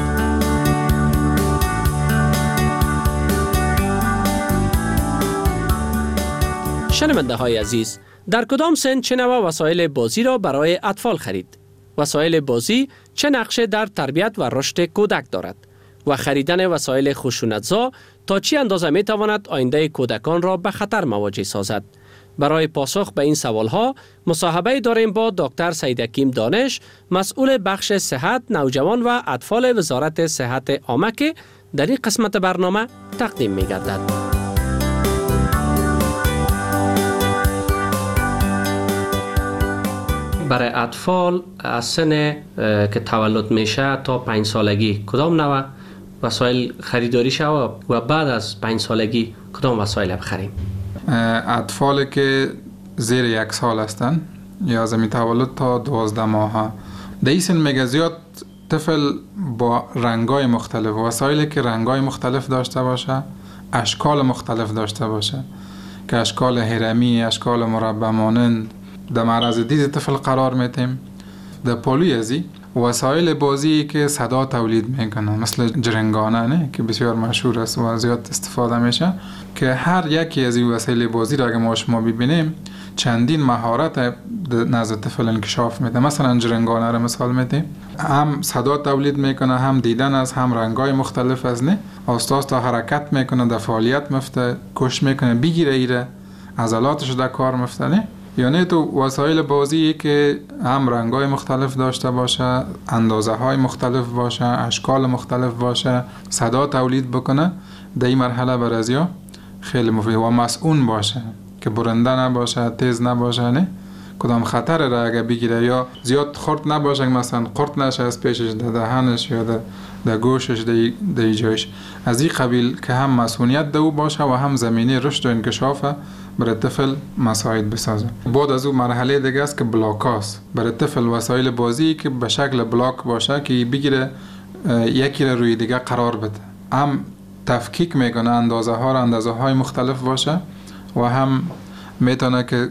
شنونده های عزیز، در کدام سن چه نوع وسایل بازی را برای اطفال خرید؟ وسایل بازی چه نقشه در تربیت و رشد کودک دارد؟ و خریدن وسایل خشونت‌زا تا چی اندازه می تواند آینده کودکان را به خطر مواجه سازد؟ برای پاسخ به این سوالها مصاحبه داریم با دکتر سید حکیم دانش، مسئول بخش صحت نوجوان و اطفال وزارت صحت عامه که در این قسمت برنامه تقدیم می گردد. برای اطفال از سن که تولد میشه تا پنج سالگی کدام نوع وسایل خریداری شود و بعد از پنج سالگی کدام وسایل بخریم؟
اطفالی که زیر یک سال هستند یا از تولد تا دوازده ماه، در این سن میگه زیاد طفل با رنگای مختلف، وسایلی که رنگای مختلف داشته باشه، اشکال مختلف داشته باشه که اشکال هرمی، اشکال مربع مانند در معرض دید طفل قرار میتیم. در پالوی ازی وسایل بازی که صدا تولید میکنه مثل جرنگانه نه که بسیار مشهور است و زیاد استفاده میشه، که هر یکی از این وسایل بازی را اگه ما شما ببینیم چندین مهارت نزد طفل انکشاف میده. مثلا جرنگانه را مثال میدیم، هم صدا تولید میکنه، هم دیدن از، هم رنگای مختلف از نه، استاد تا حرکت میکنه، در فعالیت مفته، کش میکنه، بگیره ایره، عضلاتش در کار مفته نه. یعنی تو وسایل بازی که هم رنگای مختلف داشته باشه، اندازه های مختلف باشه، اشکال مختلف باشه، صدا تولید بکنه، در این مرحله برازیا خیلی مفید و مسئول باشه که برنده نباشه، تیز نباشه، نه کدام خطر را اگه بگیره یا زیاد خرد نباشه، مثلا قرط نشه از پیشش، در دهنش یا در گوشش، در جایش. از این قبیل که هم مسئولیت دو باشه و هم زمینه رشد و انکشاف برای طفل مساعد بسازه. بعد از اون مرحله دیگه است که بلاک است. برای طفل وسایل بازی که به شکل بلاک باشه که بگیره یکی را روی دیگه قرار بده، هم تفکیک میکنه، اندازه ها را اندازه های مختلف باشه و هم میتونه که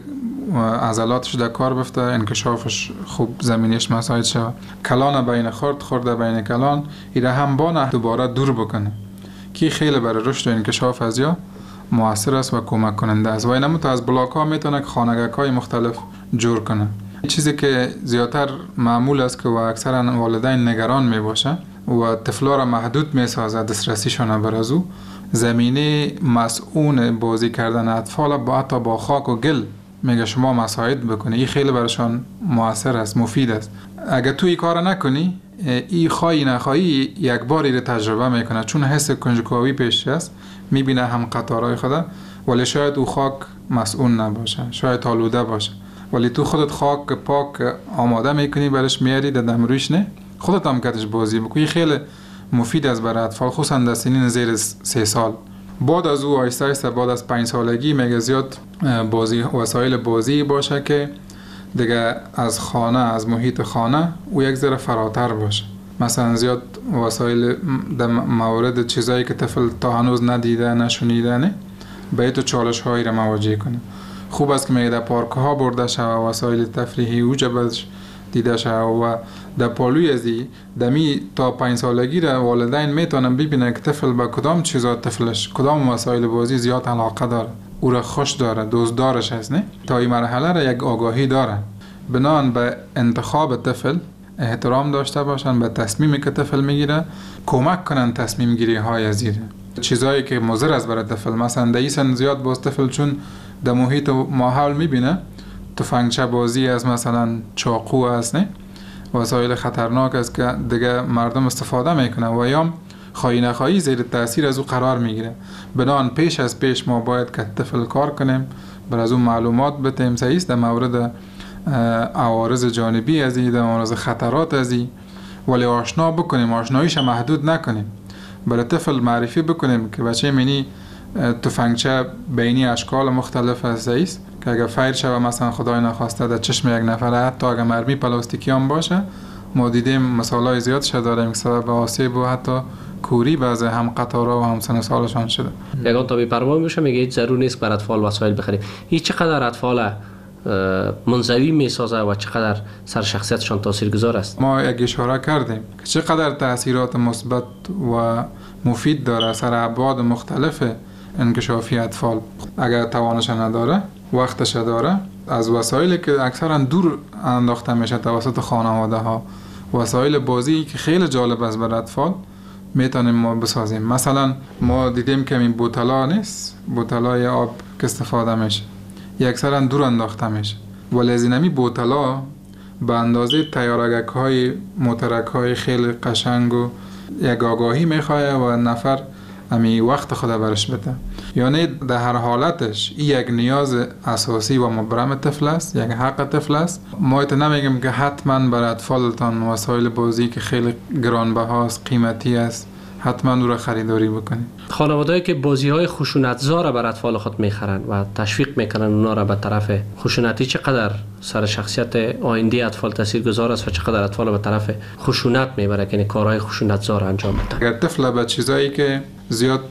عضلاتش در کار بفته، انکشافش خوب زمینیش مساعد شود. کلان بین خرد، خرد بین کلان، ایره هم بانه دوباره دور بکنه که خیلی برای رشد و انکشاف از یا مؤثر است و کمک کننده است. و اینم تو از بلاک ها میتونه که خانگک های مختلف جور کنه. چیزی که زیادتر معمول است که و اکثرا والدین نگران می باشه و طفلا را محدود می سازه دسترسیشون بر از او، زمینه مسئول بازی کردن اطفال با حتی با خاک و گل میگه شما مساعد بکنی، این خیلی براشون موثر است، مفید است. اگه تو این کار نکنی، این خواهی نخواهی یک باری رو تجربه میکنه، چون حس کنجکاوی پیش است، میبینه هم قطارهای خدا، ولی شاید او خاک مسئول نباشه، شاید آلوده باشه، ولی تو خودت خاک پاک آماده میکنی برش میاری در دمرویش، نه خودت هم کتش بازی بکنی. خیلی مفید است برای اطفال، خصوصا در سنین زیر سه سال. بعد از او آیسته آیسته بعد از پنج سالگی میگه زیاد بازی وسایل بازی باشه که دیگه از خانه، از محیط خانه او یک ذره فراتر باشه. مثلا زیاد وسایل در مورد چیزایی که طفل تا هنوز ندیده نشنیده نه به تو چالش هایی را مواجه کنه. خوب است که میگه در پارک ها برده شوه، وسایل تفریحی او جبش دیده شوه و در پالوی ازی دمی تا پنج سالگی را والدین میتونن ببینن که طفل با کدام چیزا طفلش کدام وسایل بازی زیاد علاقه داره، او را خوش داره، دوست دارش هست، نه تا این مرحله را یک آگاهی داره. بنان به انتخاب طفل احترام داشته باشن، به تصمیمی که طفل میگیره کمک کنن، تصمیم گیری های زیر چیزایی که مضر است برای طفل. مثلا در سن زیاد باز طفل چون در محیط و ماحول میبینه تفنگچه بازی است، مثلا چاقو است، نه وسایل خطرناک است که دیگه مردم استفاده میکنه و یا خواهی نخواهی زیر تاثیر از او قرار میگیره. بنان پیش از پیش ما باید که طفل کار کنیم، بر از اون معلومات بتیم سعیست در مورد عوارض جانبی از این، در مورد خطرات از این، ولی آشنا بکنیم، آشناییش محدود نکنیم، برای طفل معرفی بکنیم که بچه منی تفنگچه بینی اشکال مختلف است که اگر فایر شوه مثلا خدای نخواسته در چشم یک نفر، حتی اگر مرمی پلاستیکی هم باشه، ما دیدیم مثالای زیاد شده داریم که سبب آسیب و حتی کوری بعضی هم قطارا و هم سن سالشان شده.
یگان تا بی‌پروا میشه میگه هیچ ضرور نیست بر اطفال وسایل بخریم. هیچ چقدر اطفال منزوی میسازه و چقدر سر شخصیتشان تاثیرگذار است.
ما یک اشاره کردیم که چقدر تاثیرات مثبت و مفید داره سر ابعاد مختلف انکشافی اطفال. اگر توانش نداره، وقتش داره، از وسایلی که اکثرا دور انداخته میشه توسط خانواده ها، وسایل بازی که خیلی جالب است برای اطفال میتونیم ما بسازیم. مثلا ما دیدیم که این بوتلا نیست، بوتلای آب که استفاده میشه اکثرا دور انداخته میشه، ولی از اینمی بوتلا به اندازه تیارگک های موترک های خیلی قشنگ و یک آگاهی میخواه و نفر امی وقت خود برش بده. یعنی در هر حالتش این یک نیاز اساسی و مبرم طفل است، یک حق طفل است. ما ایت نمیگم که حتما برای اطفالتان وسایل بازی که خیلی گرانبهاست، قیمتی است، حتما او را خریداری بکنید.
خانواده‌ای که بازی‌های خشونت‌زا بر اطفال خود می‌خرند و تشویق می‌کنند اونا را به طرف خشونتی، چقدر سر شخصیت آینده اطفال تاثیرگذار است و چقدر اطفال به طرف خشونت می‌بره که کارهای خشونت‌زا را انجام بدن.
اگر طفل به چیزایی که زیاد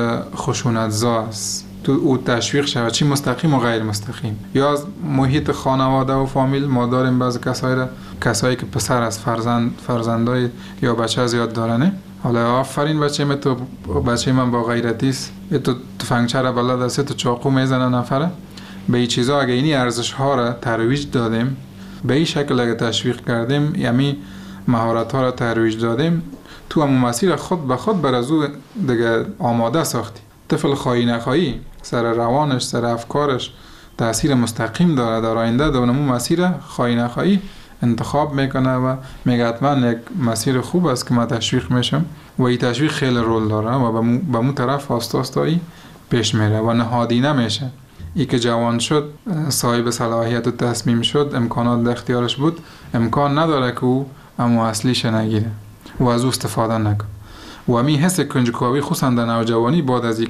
خشونت‌زا است تو او تشویق شود، چی مستقیم و غیر مستقیم، یا از محیط خانواده و فامیل، ما داریم بعضی کسایی را کسایی که پسر از فرزند فرزندای یا بچه زیاد دارنه، حالا آفرین بچه من تو بچه من با غیرتی است، تو تفنگچه را بلد است، تو چاقو میزنه نفره. به این چیزا اگه اینی ارزش ها را ترویج دادیم، به این شکل اگه تشویق کردیم، یعنی مهارت ها را ترویج دادیم، تو همون مسیر خود به خود بر از او دیگه آماده ساختی. طفل خواهی نخواهی سر روانش، سر افکارش تاثیر مستقیم داره در آینده. در اون مسیر خواهی نخواهی انتخاب میکنه و میگه حتما یک مسیر خوب است که من تشویق میشم و این تشویق خیلی رول داره و به مو طرف آستاستایی پیش میره و نهادی نمیشه. ای که جوان شد، صاحب صلاحیت و تصمیم شد، امکانات در اختیارش بود، امکان نداره که او اما اصلیش نگیره و از او استفاده نکنه. و همین حس کنجکاوی خصوصا در نوجوانی بعد از یک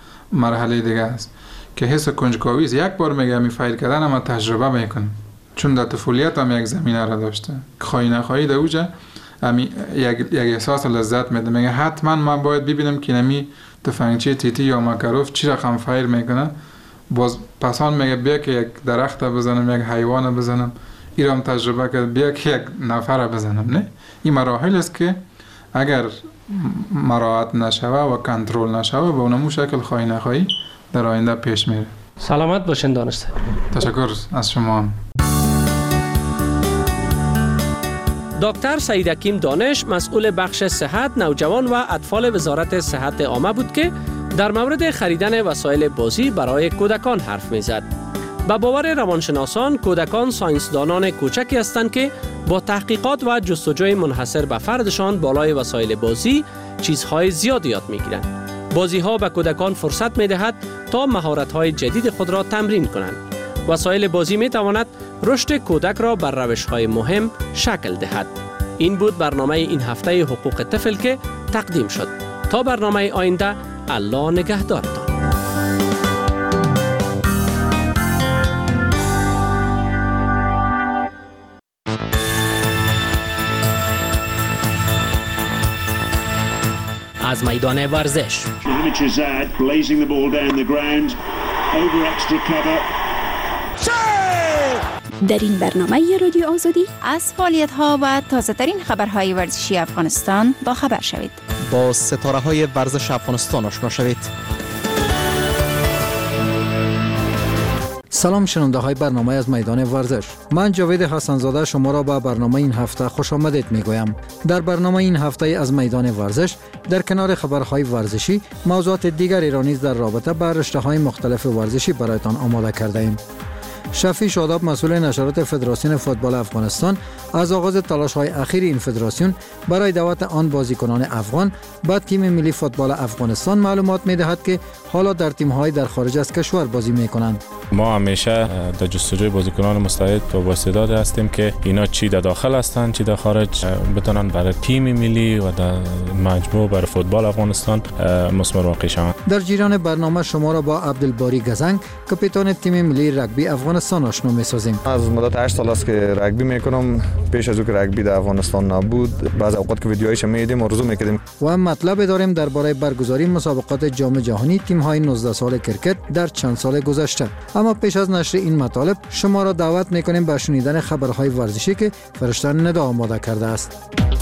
مرحله دیگه است که حس کنجکاوی یک بار میگه می فایل کردن اما تجربه میکنه، چون در طفولیت هم یک زمینه را داشته، خواهی نخواهی در اوجه امی یک یک احساس لذت میده. میگه حتما من باید ببینم که نمی تفنگچی تیتی یا ماکاروف چی رقم فایر میکنه. باز پسان میگه بیا که یک درخت بزنم، یک حیوان بزنم، ایرام تجربه کرد، بیا که یک نفر بزنم. نه، این مراحل است که اگر مراعات نشوه و کنترل نشوه به اونمو شکل خواهی نخواهی در آینده پیش میره.
سلامت باشین دانشته.
تشکر از شما.
دکتر سعید حکیم دانش مسئول بخش صحت نوجوان و اطفال وزارت صحت عامه بود که در مورد خریدن وسایل بازی برای کودکان حرف میزد. به باور روانشناسان، کودکان ساینسدانان کوچکی هستند که با تحقیقات و جستجوی منحصر به فردشان بالای وسایل بازی چیزهای زیاد یاد می‌گیرند. بازی‌ها به کودکان فرصت می‌دهد تا مهارت‌های جدید خود را تمرین کنند. وسایل بازی می‌تواند رشد کودک را بر روش‌های مهم شکل دهد. این بود برنامه این هفته حقوق طفل که تقدیم شد. تا برنامه آینده، الله نگهدارتان.
از میدان ورزش
در این برنامه رادیو آزادی
از فعالیت‌ها و تازه‌ترین خبرهای ورزشی افغانستان با خبر شوید.
با ستاره‌های ورزش افغانستان آشنا شوید.
سلام شنونده های برنامه از میدان ورزش. من جاوید حسنزاده شما را به برنامه این هفته خوش آمدید می گویم. در برنامه این هفته از میدان ورزش در کنار خبرهای ورزشی موضوعات دیگری را نیز در رابطه با رشته‌های مختلف ورزشی برایتان آماده کرده ایم. شفیع شاداب مسئول نشرات فدراسیون فوتبال افغانستان از آغاز تلاش‌های اخیر این فدراسیون برای دعوت آن بازیکنان افغان به تیم ملی فوتبال افغانستان معلومات می‌دهد که حالا در تیم‌های در خارج از کشور بازی می‌کنند.
ما همیشه در جستجوی بازیکنان مستعد و با استعداد هستیم که اینا چی در داخل هستند چی در خارج بتونن برای تیم ملی و در مجموع برای فوتبال افغانستان مثمر واقع شوند.
در جریان برنامه شما را با عبدالباری گزنگ کاپیتان تیم ملی رگبی افغانستان آشنا می‌سازیم.
از مدت هشت سال است که رگبی میکنم. پیش از او که رگبی در افغانستان نبود، بعض اوقات که ویدیوهایش می‌دیدیم آرزو می‌کردیم.
و مطلب داریم درباره برگزاری مسابقات جام جهانی تیم‌های نوزده سال کرکت در چند سال گذشته. اما پیش از نشر این مطالب شما را دعوت می‌کنیم به شنیدن خبرهای ورزشی که فرشته ندا آماده کرده است.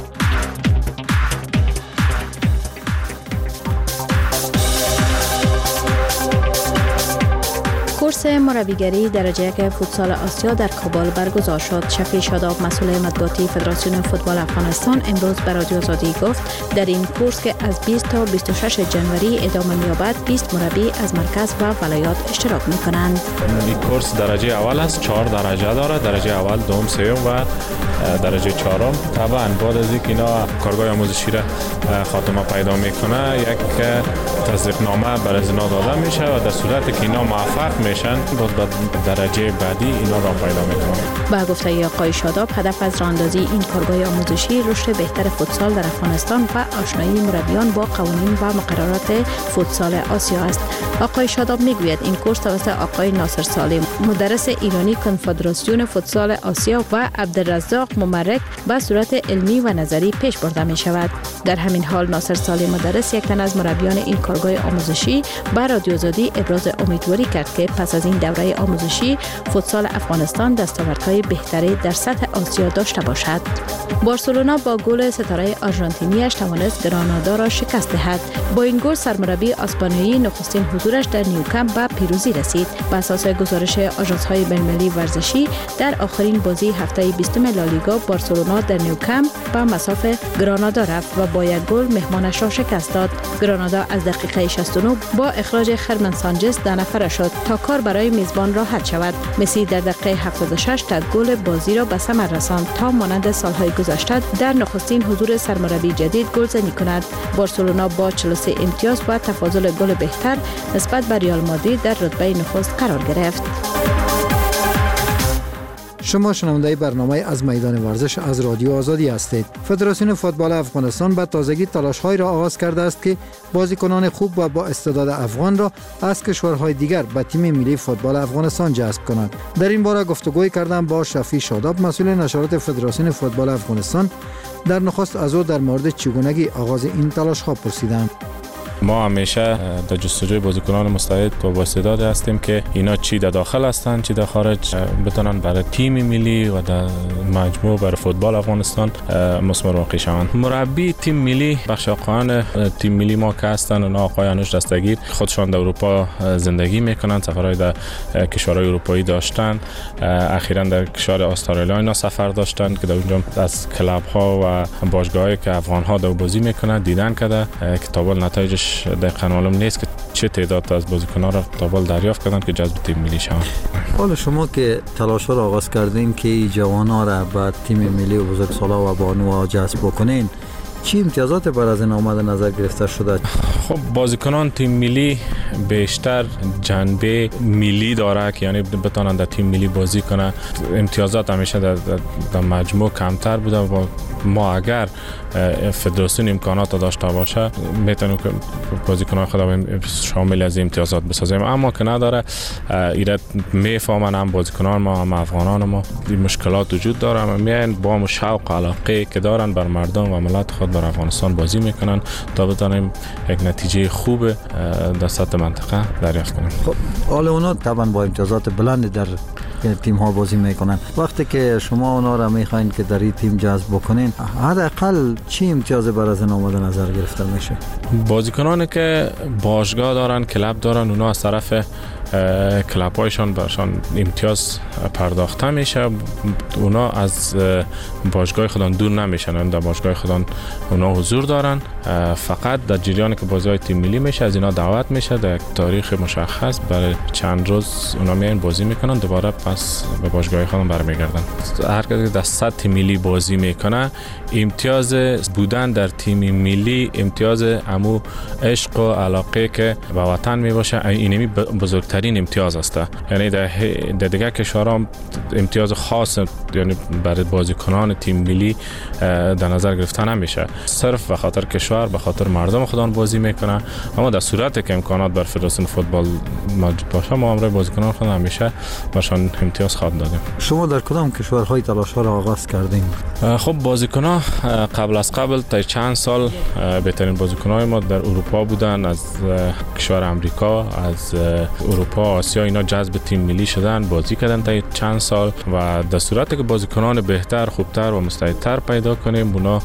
کورس مربیگری درجه یک فوتسال آسیا در کابل برگزار شد. شفیع شاداب مسئول مطبوعاتی فدراسیون فوتبال افغانستان امروز به رادیو آزادی گفت در این کورس که از بیست تا بیست و شش جنوری ادامه می‌یابد بیست مربی از مرکز و ولایات اشتراک می‌کنند.
این کورس درجه اول است، چهار درجه دارد، درجه اول، دوم، سوم و درجه چهارم. طبعا بعد از اینکه اینا کارگاه آموزشی را خاتمه پیدا میکنه یک تصدیق نامه برای اینا داده میشه و در صورتی که اینا موفق میشن باز به درجه بعدی اینا را پیدا میکنن.
با گفته آقای شاداب هدف از راهاندازی این کارگاه آموزشی رشد بهتر فوتسال در افغانستان و آشنایی مربیان با قوانین و مقررات فوتسال آسیا است. آقای شاداب میگوید این کورس توسط آقای ناصر سالم مدرس ایرانی کنفدراسیون فوتسال آسیا و عبدالرزاق ممرک به صورت علمی و نظری پیش برده می شود. در همین حال ناصر سالم مدرس یک تن از مربیان این کارگاه آموزشی به رادیو آزادی ابراز امیدواری کرد که پس از این دوره آموزشی فوتسال افغانستان دستاوردهای بهتری در سطح آسیا داشته باشد. بارسلونا با گل ستاره آرژانتینیش توانست گرانادا را شکست دهد. با این گل سرمربی اسپانیایی نخستین حضورش در نیوکمپ به پیروزی رسید. بر اساس گزارش آژانس‌های بین‌المللی ورزشی در آخرین بازی هفته بیستم لالیگا بارسلونا در نیوکمپ به مصاف گرانادا رفت و با یک گل مهمانش را شکست داد. گرانادا از دقیقه شصت و نه با اخراج خرمن سانچز ده نفره شد تا کار برای میزبان راحت شود. مسی در دقیقه هفتاد و شش تا گل بازی را به ثمر رساند تا مانند سالهای گذشته در نخستین حضور سرمربی جدید گلزنی کند. بارسلونا با چهل و سه امتیاز و تفاضل گل بهتر نسبت به ریال مادرید در رتبه نخست قرار گرفت.
شما شنونده برنامه از میدان ورزش از رادیو آزادی هستید. فدراسیون فوتبال افغانستان به تازگی تلاش‌های را آغاز کرده است که بازیکنان خوب و با استعداد افغان را از کشورهای دیگر به تیم ملی فوتبال افغانستان جذب کند. در این باره گفتگوی کردم با شفیع شاداب مسئول نشرات فدراسیون فوتبال افغانستان. در نخست از او در مورد چگونگی آغاز این تلاش‌ها پرسیدم.
ما همیشه در جستجوی بازیکنان مستعد و با استعداد هستیم که اینا چی در داخل هستند چی در خارج بتونن برای تیم ملی و در مجموع برای فوتبال افغانستان مثمر واقع شوند. مربی تیم ملی بخش آقایان تیم ملی ما که هستند اونا آقایانش دستگیر خودشان در اروپا زندگی میکنن، سفرهای در کشورهای اروپایی داشتن، اخیراً در کشور استرالیا اینا سفر داشتن که در اونجا از کلاب ها و باشگاهایی که افغان ها در بازی میکنن دیدن کرده که تا نتایجش دقیقاً معلوم نیست که چه تعداد از بازیکنان را تا بال دریافت کردن که جذب تیم ملی شوند.
حالا شما که تلاش را آغاز کردین که جوانان را به تیم ملی و بزرگسالان و بانوها جذب بکنین، چی امتیازات بر از این آمده نظر گرفته شده؟
خب بازیکنان تیم ملی بیشتر جنبه ملی داره که یعنی بتونن در تیم ملی بازی کنه. امتیازات همیشه در, در مجموع کمتر بوده و ما اگر فدراسیون امکانات داشته باشه میتونیم که بازیکنان خود شامل از امتیازات بسازیم، اما که نداره. ایراد میفهمن هم بازیکنان ما هم افغانان ما این مشکلات وجود داره، اما میان با شوق و علاقه که دارن بر مردم و ملت خود بر افغانستان بازی میکنن تا بتونیم یک نتیجه خوب در سطح منطقه دریافت کنیم.
خب حالا اونا طبعا با امتیازات بلند در تیم ها بازی میکنن. وقتی که شما اونا را میخواین که در این تیم جذب بکنین، حداقل چی امتیاز بر از این آمده نظر گرفته میشه؟
بازیکنانی که باشگاه دارن، کلب دارن، اونا از طرف کلب هایشان برشان امتیاز پرداخته میشه. اونا از باشگاه خودان دور نمیشن، در باشگاه خودان اونا حضور دارن. فقط در جریانی که بازی های تیم ملی میشه از اینا دعوت میشه در تاریخ مشخص، برای چند روز اونا میان بازی میکنن، دوباره پس به باشگاه خودان برمیگردن. هر کسی که در سطح ملی بازی میکنه امتیاز بودن در تیم ملی امتیاز امو عشق و علاقه که به وطن میباشه اینمی بزرگترین امتیاز است. یعنی در دیگر کشورها امتیاز خاص یعنی برای بازیکنان تیم ملی در نظر گرفته نمیشه، صرف به خاطر کشور به خاطر مردم خودان بازی میکنه. اما در صورتی که امکانات بر فدراسیون فوتبال موجود باشه ما امروز بازیکنان خود همیشه برشان امتیاز خواهد دادیم.
شما در کدام کشورهای تلاش ها را آغاز کردین؟
خب بازیکنان قبل از قبل تا چند سال بهترین بازیکنان ما در اروپا بودن، از کشور امریکا، از اروپا، آسیا اینا جذب تیم ملی شدن، بازی کردن تا چند سال و در صورتی که بازیکنان بهتر، خوبتر و مستعدتر پیدا کنیم اونا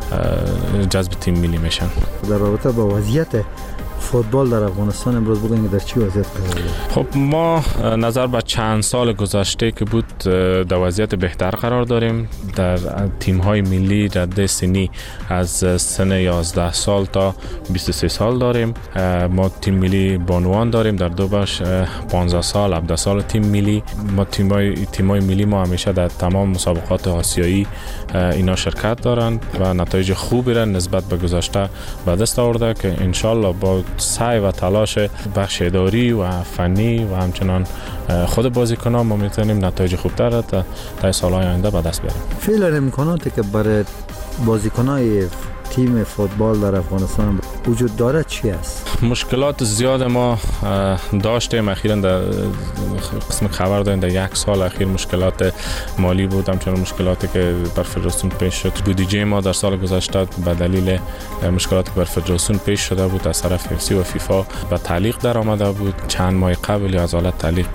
جذب تیم ملی میشن. در
رابطه با وضعیت فوتبال در افغانستان امروز بگوییم در چی وضعیت قرار داریم؟
خب ما نظر به چند سال گذشته که بود در وضعیت بهتر قرار داریم. در تیم های ملی رده سنی از سن یازده سال تا بیست و سه سال داریم. ما تیم ملی بانوان داریم در دو بخش، پانزده سال، هفده سال تیم ملی. ما تیم های تیم های ملی ما همیشه در تمام مسابقات آسیایی اینا شرکت دارن و نتایج خوبی را نسبت به گذشته به دست آورده که ان شاء الله با سعی و تلاش بخش اداری و فنی و همچنان خود بازیکنان ما میتونیم نتایج خوبتر را تا سالهای آینده به دست بیاریم.
فعلا امکاناتی که برای بازیکنای تیم فوتبال در افغانستان وجود داره چی است؟
مشکلات زیاد ما داشتیم اخیراً در قسم خبر داریم در یک سال اخیر مشکلات مالی بود، همچنان مشکلاتی که بر فدراسیون پیش شد. بودجه ما در سال گذشته به دلیل مشکلاتی که بر فدراسیون پیش شده بود از طرف اف سی و فیفا به تعلیق در آمده بود. چند ماه قبل از حالت تعلیق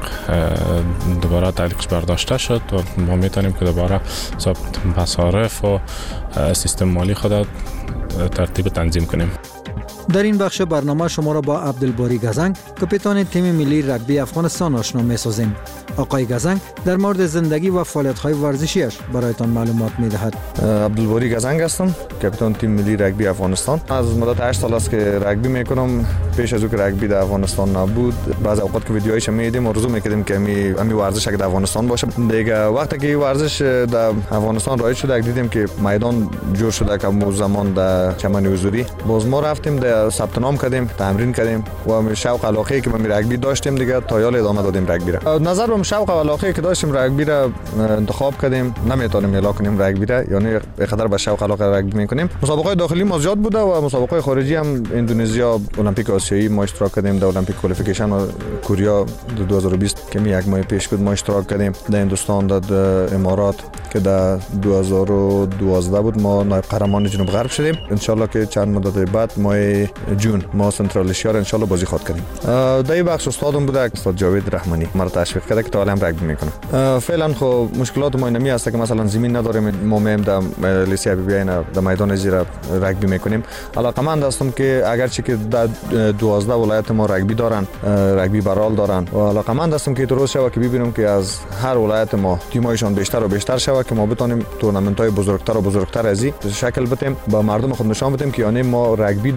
دوباره تعلیقش برداشته شد و ما میتونیم که دوباره حساب مصارف و سیستم مالی خود ترتیب تنظیم کنیم.
در این بخش برنامه شما را با عبدالباری گزنگ کاپیتان تیم ملی رگبی افغانستان آشنا می‌سازیم. آقای گزنگ در مورد زندگی و فعالیت‌های ورزشیش برایتان معلومات می‌دهد.
عبدالباری گزنگ هستم، کاپیتان تیم ملی رگبی افغانستان. از مدت هشت سال است که رگبی می‌کنم. پیش از او که رگبی در افغانستان نبود، بعض اوقات که ویدیوهایش می‌دیدیم و آرزو می‌کردیم که می امی ورزش اگه در افغانستان باشه. دیگه وقتی که این ورزش در افغانستان رایج شد، دیدیم که میدان جور شده که مو زمان در چمن حضوری باز ما رفتیم در ثبت نام کردیم، تمرین کردیم و شوق علاقه که ما رگبی داشتیم دیگه تا یال ادامه دادیم رگبی را. نظر به شوق و علاقه که داشتیم رگبی را انتخاب کردیم، نمیتونیم اعلام کنیم رگبی را، یعنی به قدر به شوق علاقه رگبی میکنیم. مسابقات داخلی ما زیاد بوده و مسابقات خارجی هم اندونزیا، المپیک آسیایی ما اشتراک کردیم، در المپیک کوالیفیکیشن و کوریا دو هزار و بیست که می یک ماه پیش بود ما اشتراک کردیم، در هندوستان، در امارات که در دو هزار و دوازده بود ما نایب قهرمان جنوب غرب شدیم. ان شاء الله که چند مدت بعد ما جون ما سنترال اشیا ان شاء الله بازی خواهد کنیم. در این بخش استادم بوده استاد جاوید رحمانی مرا تشویق کرده که تا الان رگبی میکنه. فعلا خب مشکلات ما اینمی است که مثلا زمین نداریم، ما میم در لیسه بی بی این در میدان زیرا رگبی میکنیم. علاقمند هستم که اگرچه که در دوازده ولایت ما رگبی دارن، رگبی برال دارن و علاقمند هستم که درست شود که ببینیم که از هر ولایت ما تیمایشان بیشتر و بیشتر شود که ما بتونیم تورنمنت های بزرگتر و بزرگتر از این شکل بدیم با مردم خود نشان بدیم که یعنی ما رگبی داریم و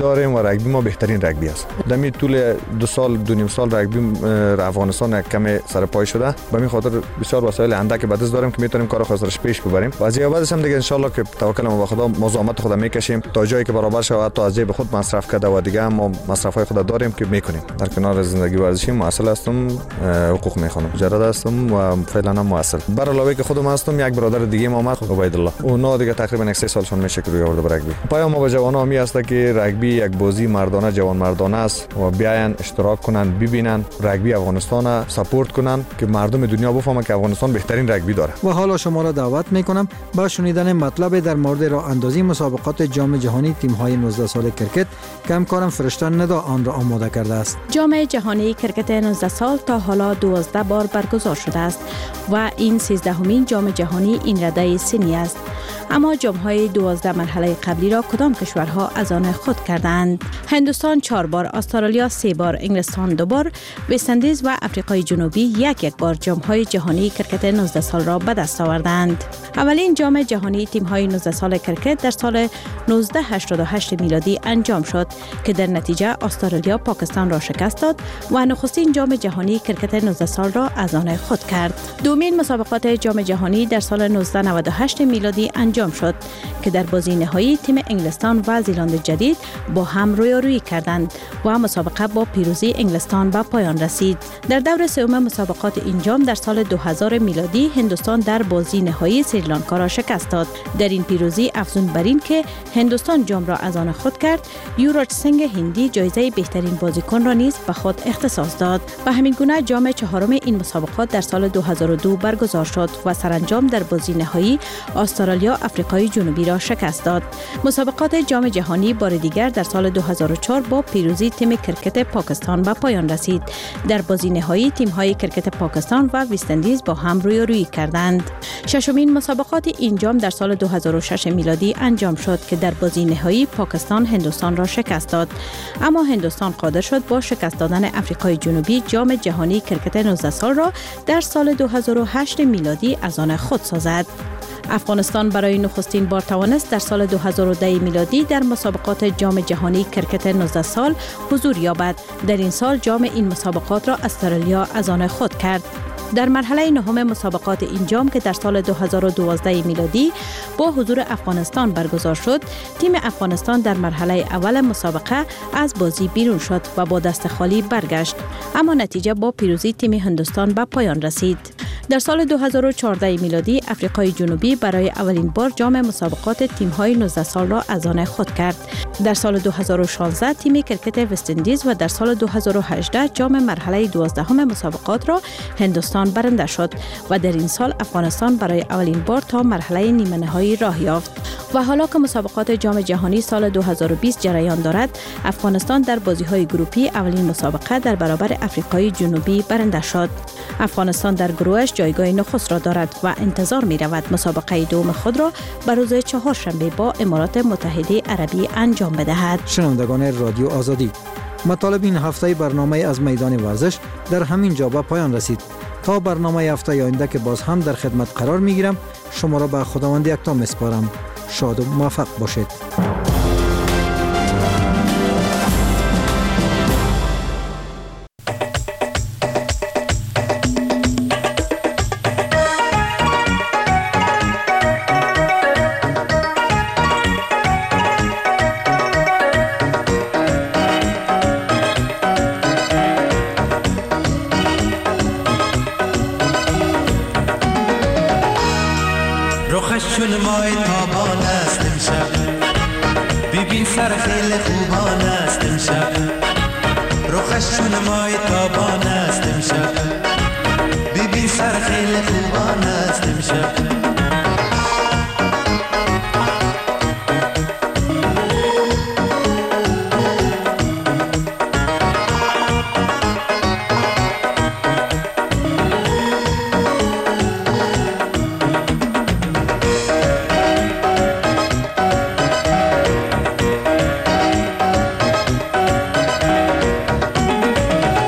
رگبی ما بهترین رگبی است. در می طول دو سال دو نیم سال رگبی افغانستان کم سر پای شده. به می خاطر بسیار وسایل اندک به دست داریم که میتونیم کار خاصش پیش ببریم. و از بعدش هم دیگه ان شاء الله که توکل ما به خدا مزاحمت خود میکشیم تا جایی که برابر شود تا از جیب خود مصرف کرده و دیگه ما مصرف های خود داریم که میکنیم. در کنار زندگی ورزشی مؤثر هستم، حقوق میخونم، مجرد هستم و فعلا هم مؤثر. بر علاوه که خودم هستم یک برادر دیگه ما اومد عبیدالله. اونا دیگه تقریبا یک سه سالشون میشه که روی آورده به رگبی. پیام ما به جوانان می است که رگبی یک بازی مردانه جوان مردانه است و بیاین اشتراک کنن، ببینن رگبی افغانستان سپورت کنن که مردم دنیا بفهمن که افغانستان بهترین رگبی داره.
و حالا شما را دعوت میکنم با شنیدن مطلب در مورد راه اندازی مسابقات جام جهانی تیم های نوزده ساله کرکت که همکارم فرشته ندا آن را آماده کرده است.
جام جهانی کرکت نوزده سال تا حالا دوازده بار برگزار شده است و این سیزدهمین جام جهانی این رده سنی است. اما جام‌های دوازده مرحله قبلی را کدام کشورها از آن خود کردند؟ هندوستان چهار بار، استرالیا سه بار، انگلستان دو بار، وست اندیز و آفریقای جنوبی یک یک بار جام‌های جهانی کرکت نوزده سال را به دست آوردند. اولین جام جهانی تیم‌های نوزده سال کرکت در سال نوزده هشتاد و هشت میلادی انجام شد که در نتیجه استرالیا پاکستان را شکست داد و نخستین جام جهانی کرکت نوزده سال را از آن خود کرد. دومین مسابقات جام جهانی در سال نوزده نود و هشت میلادی انجام شد که در بازی نهایی تیم انگلستان و زیلند جدید با هم رویارویی کردند و مسابقه با پیروزی انگلستان به پایان رسید. در دور سوم مسابقات این جام در سال دو هزار میلادی هندوستان در بازی نهایی سریلانکا را شکست داد. در این پیروزی افزون بر این که هندوستان جام را از آن خود کرد، یوراج سینگ هندی جایزه بهترین بازیکن را نیز به خود اختصاص داد. و همین گونه جام چهارم این مسابقات در سال دو هزار و دو برگزار شد و سرانجام در بازی نهایی استرالیا آفریقای جنوبی را شکست داد. مسابقات جام جهانی بار دیگر در سال دو هزار و چهار با پیروزی تیم کرکت پاکستان به پایان رسید. در بازی نهایی تیم‌های کرکت پاکستان و وست اندیز با هم رویارویی کردند. ششمین مسابقات این جام در سال دو هزار و شش میلادی انجام شد که در بازی نهایی پاکستان هندوستان را شکست داد. اما هندوستان قادر شد با شکست دادن آفریقای جنوبی جام جهانی کرکت نوزده سال را در سال دو هزار و هشت میلادی از آن خود سازد. افغانستان برای نخستین بار توانست در سال دو هزار و ده میلادی در مسابقات جام جهانی کرکت نوزده سال حضور یابد. در این سال جام این مسابقات را استرالیا از آن خود کرد. در مرحله نهم مسابقات این جام که در سال دو هزار و دوازده میلادی با حضور افغانستان برگزار شد، تیم افغانستان در مرحله اول مسابقه از بازی بیرون شد و با دست خالی برگشت، اما نتیجه با پیروزی تیم هندوستان به پایان رسید. در سال دو هزار و چهارده میلادی آفریقای جنوبی برای اولین بار جام مسابقات تیم‌های نوزده سال را از آن خود کرد. در سال دو هزار و شانزده تیم کرکت وست اندیز و در سال دو هزار و هجده جام مرحله دوازدهم مسابقات را هندوستان برنده شد و در این سال افغانستان برای اولین بار تا مرحله نیمه نهایی راه یافت. و حالا که مسابقات جام جهانی سال دو هزار و بیست جریان دارد، افغانستان در بازی‌های گروپی اولین مسابقه در برابر آفریقای جنوبی برنده شد. افغانستان در گروهش جایگاه نخست را دارد و انتظار می رود مسابقه دوم خود را بر روز چهارشنبه با امارات متحده عربی انجام بدهد.
شنوندگان رادیو آزادی، مطالب این هفته برنامه از میدان ورزش در همین جا به پایان رسید. تا برنامه هفته آینده که باز هم در خدمت قرار می گیرم، شما را به خداوند یکتا میسپارم. شاد و موفق باشید.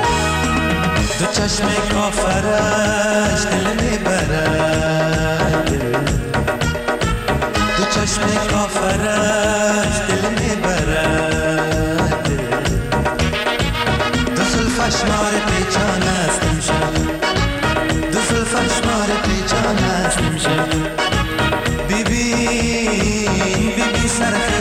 چشم کافرش دل میبرد سر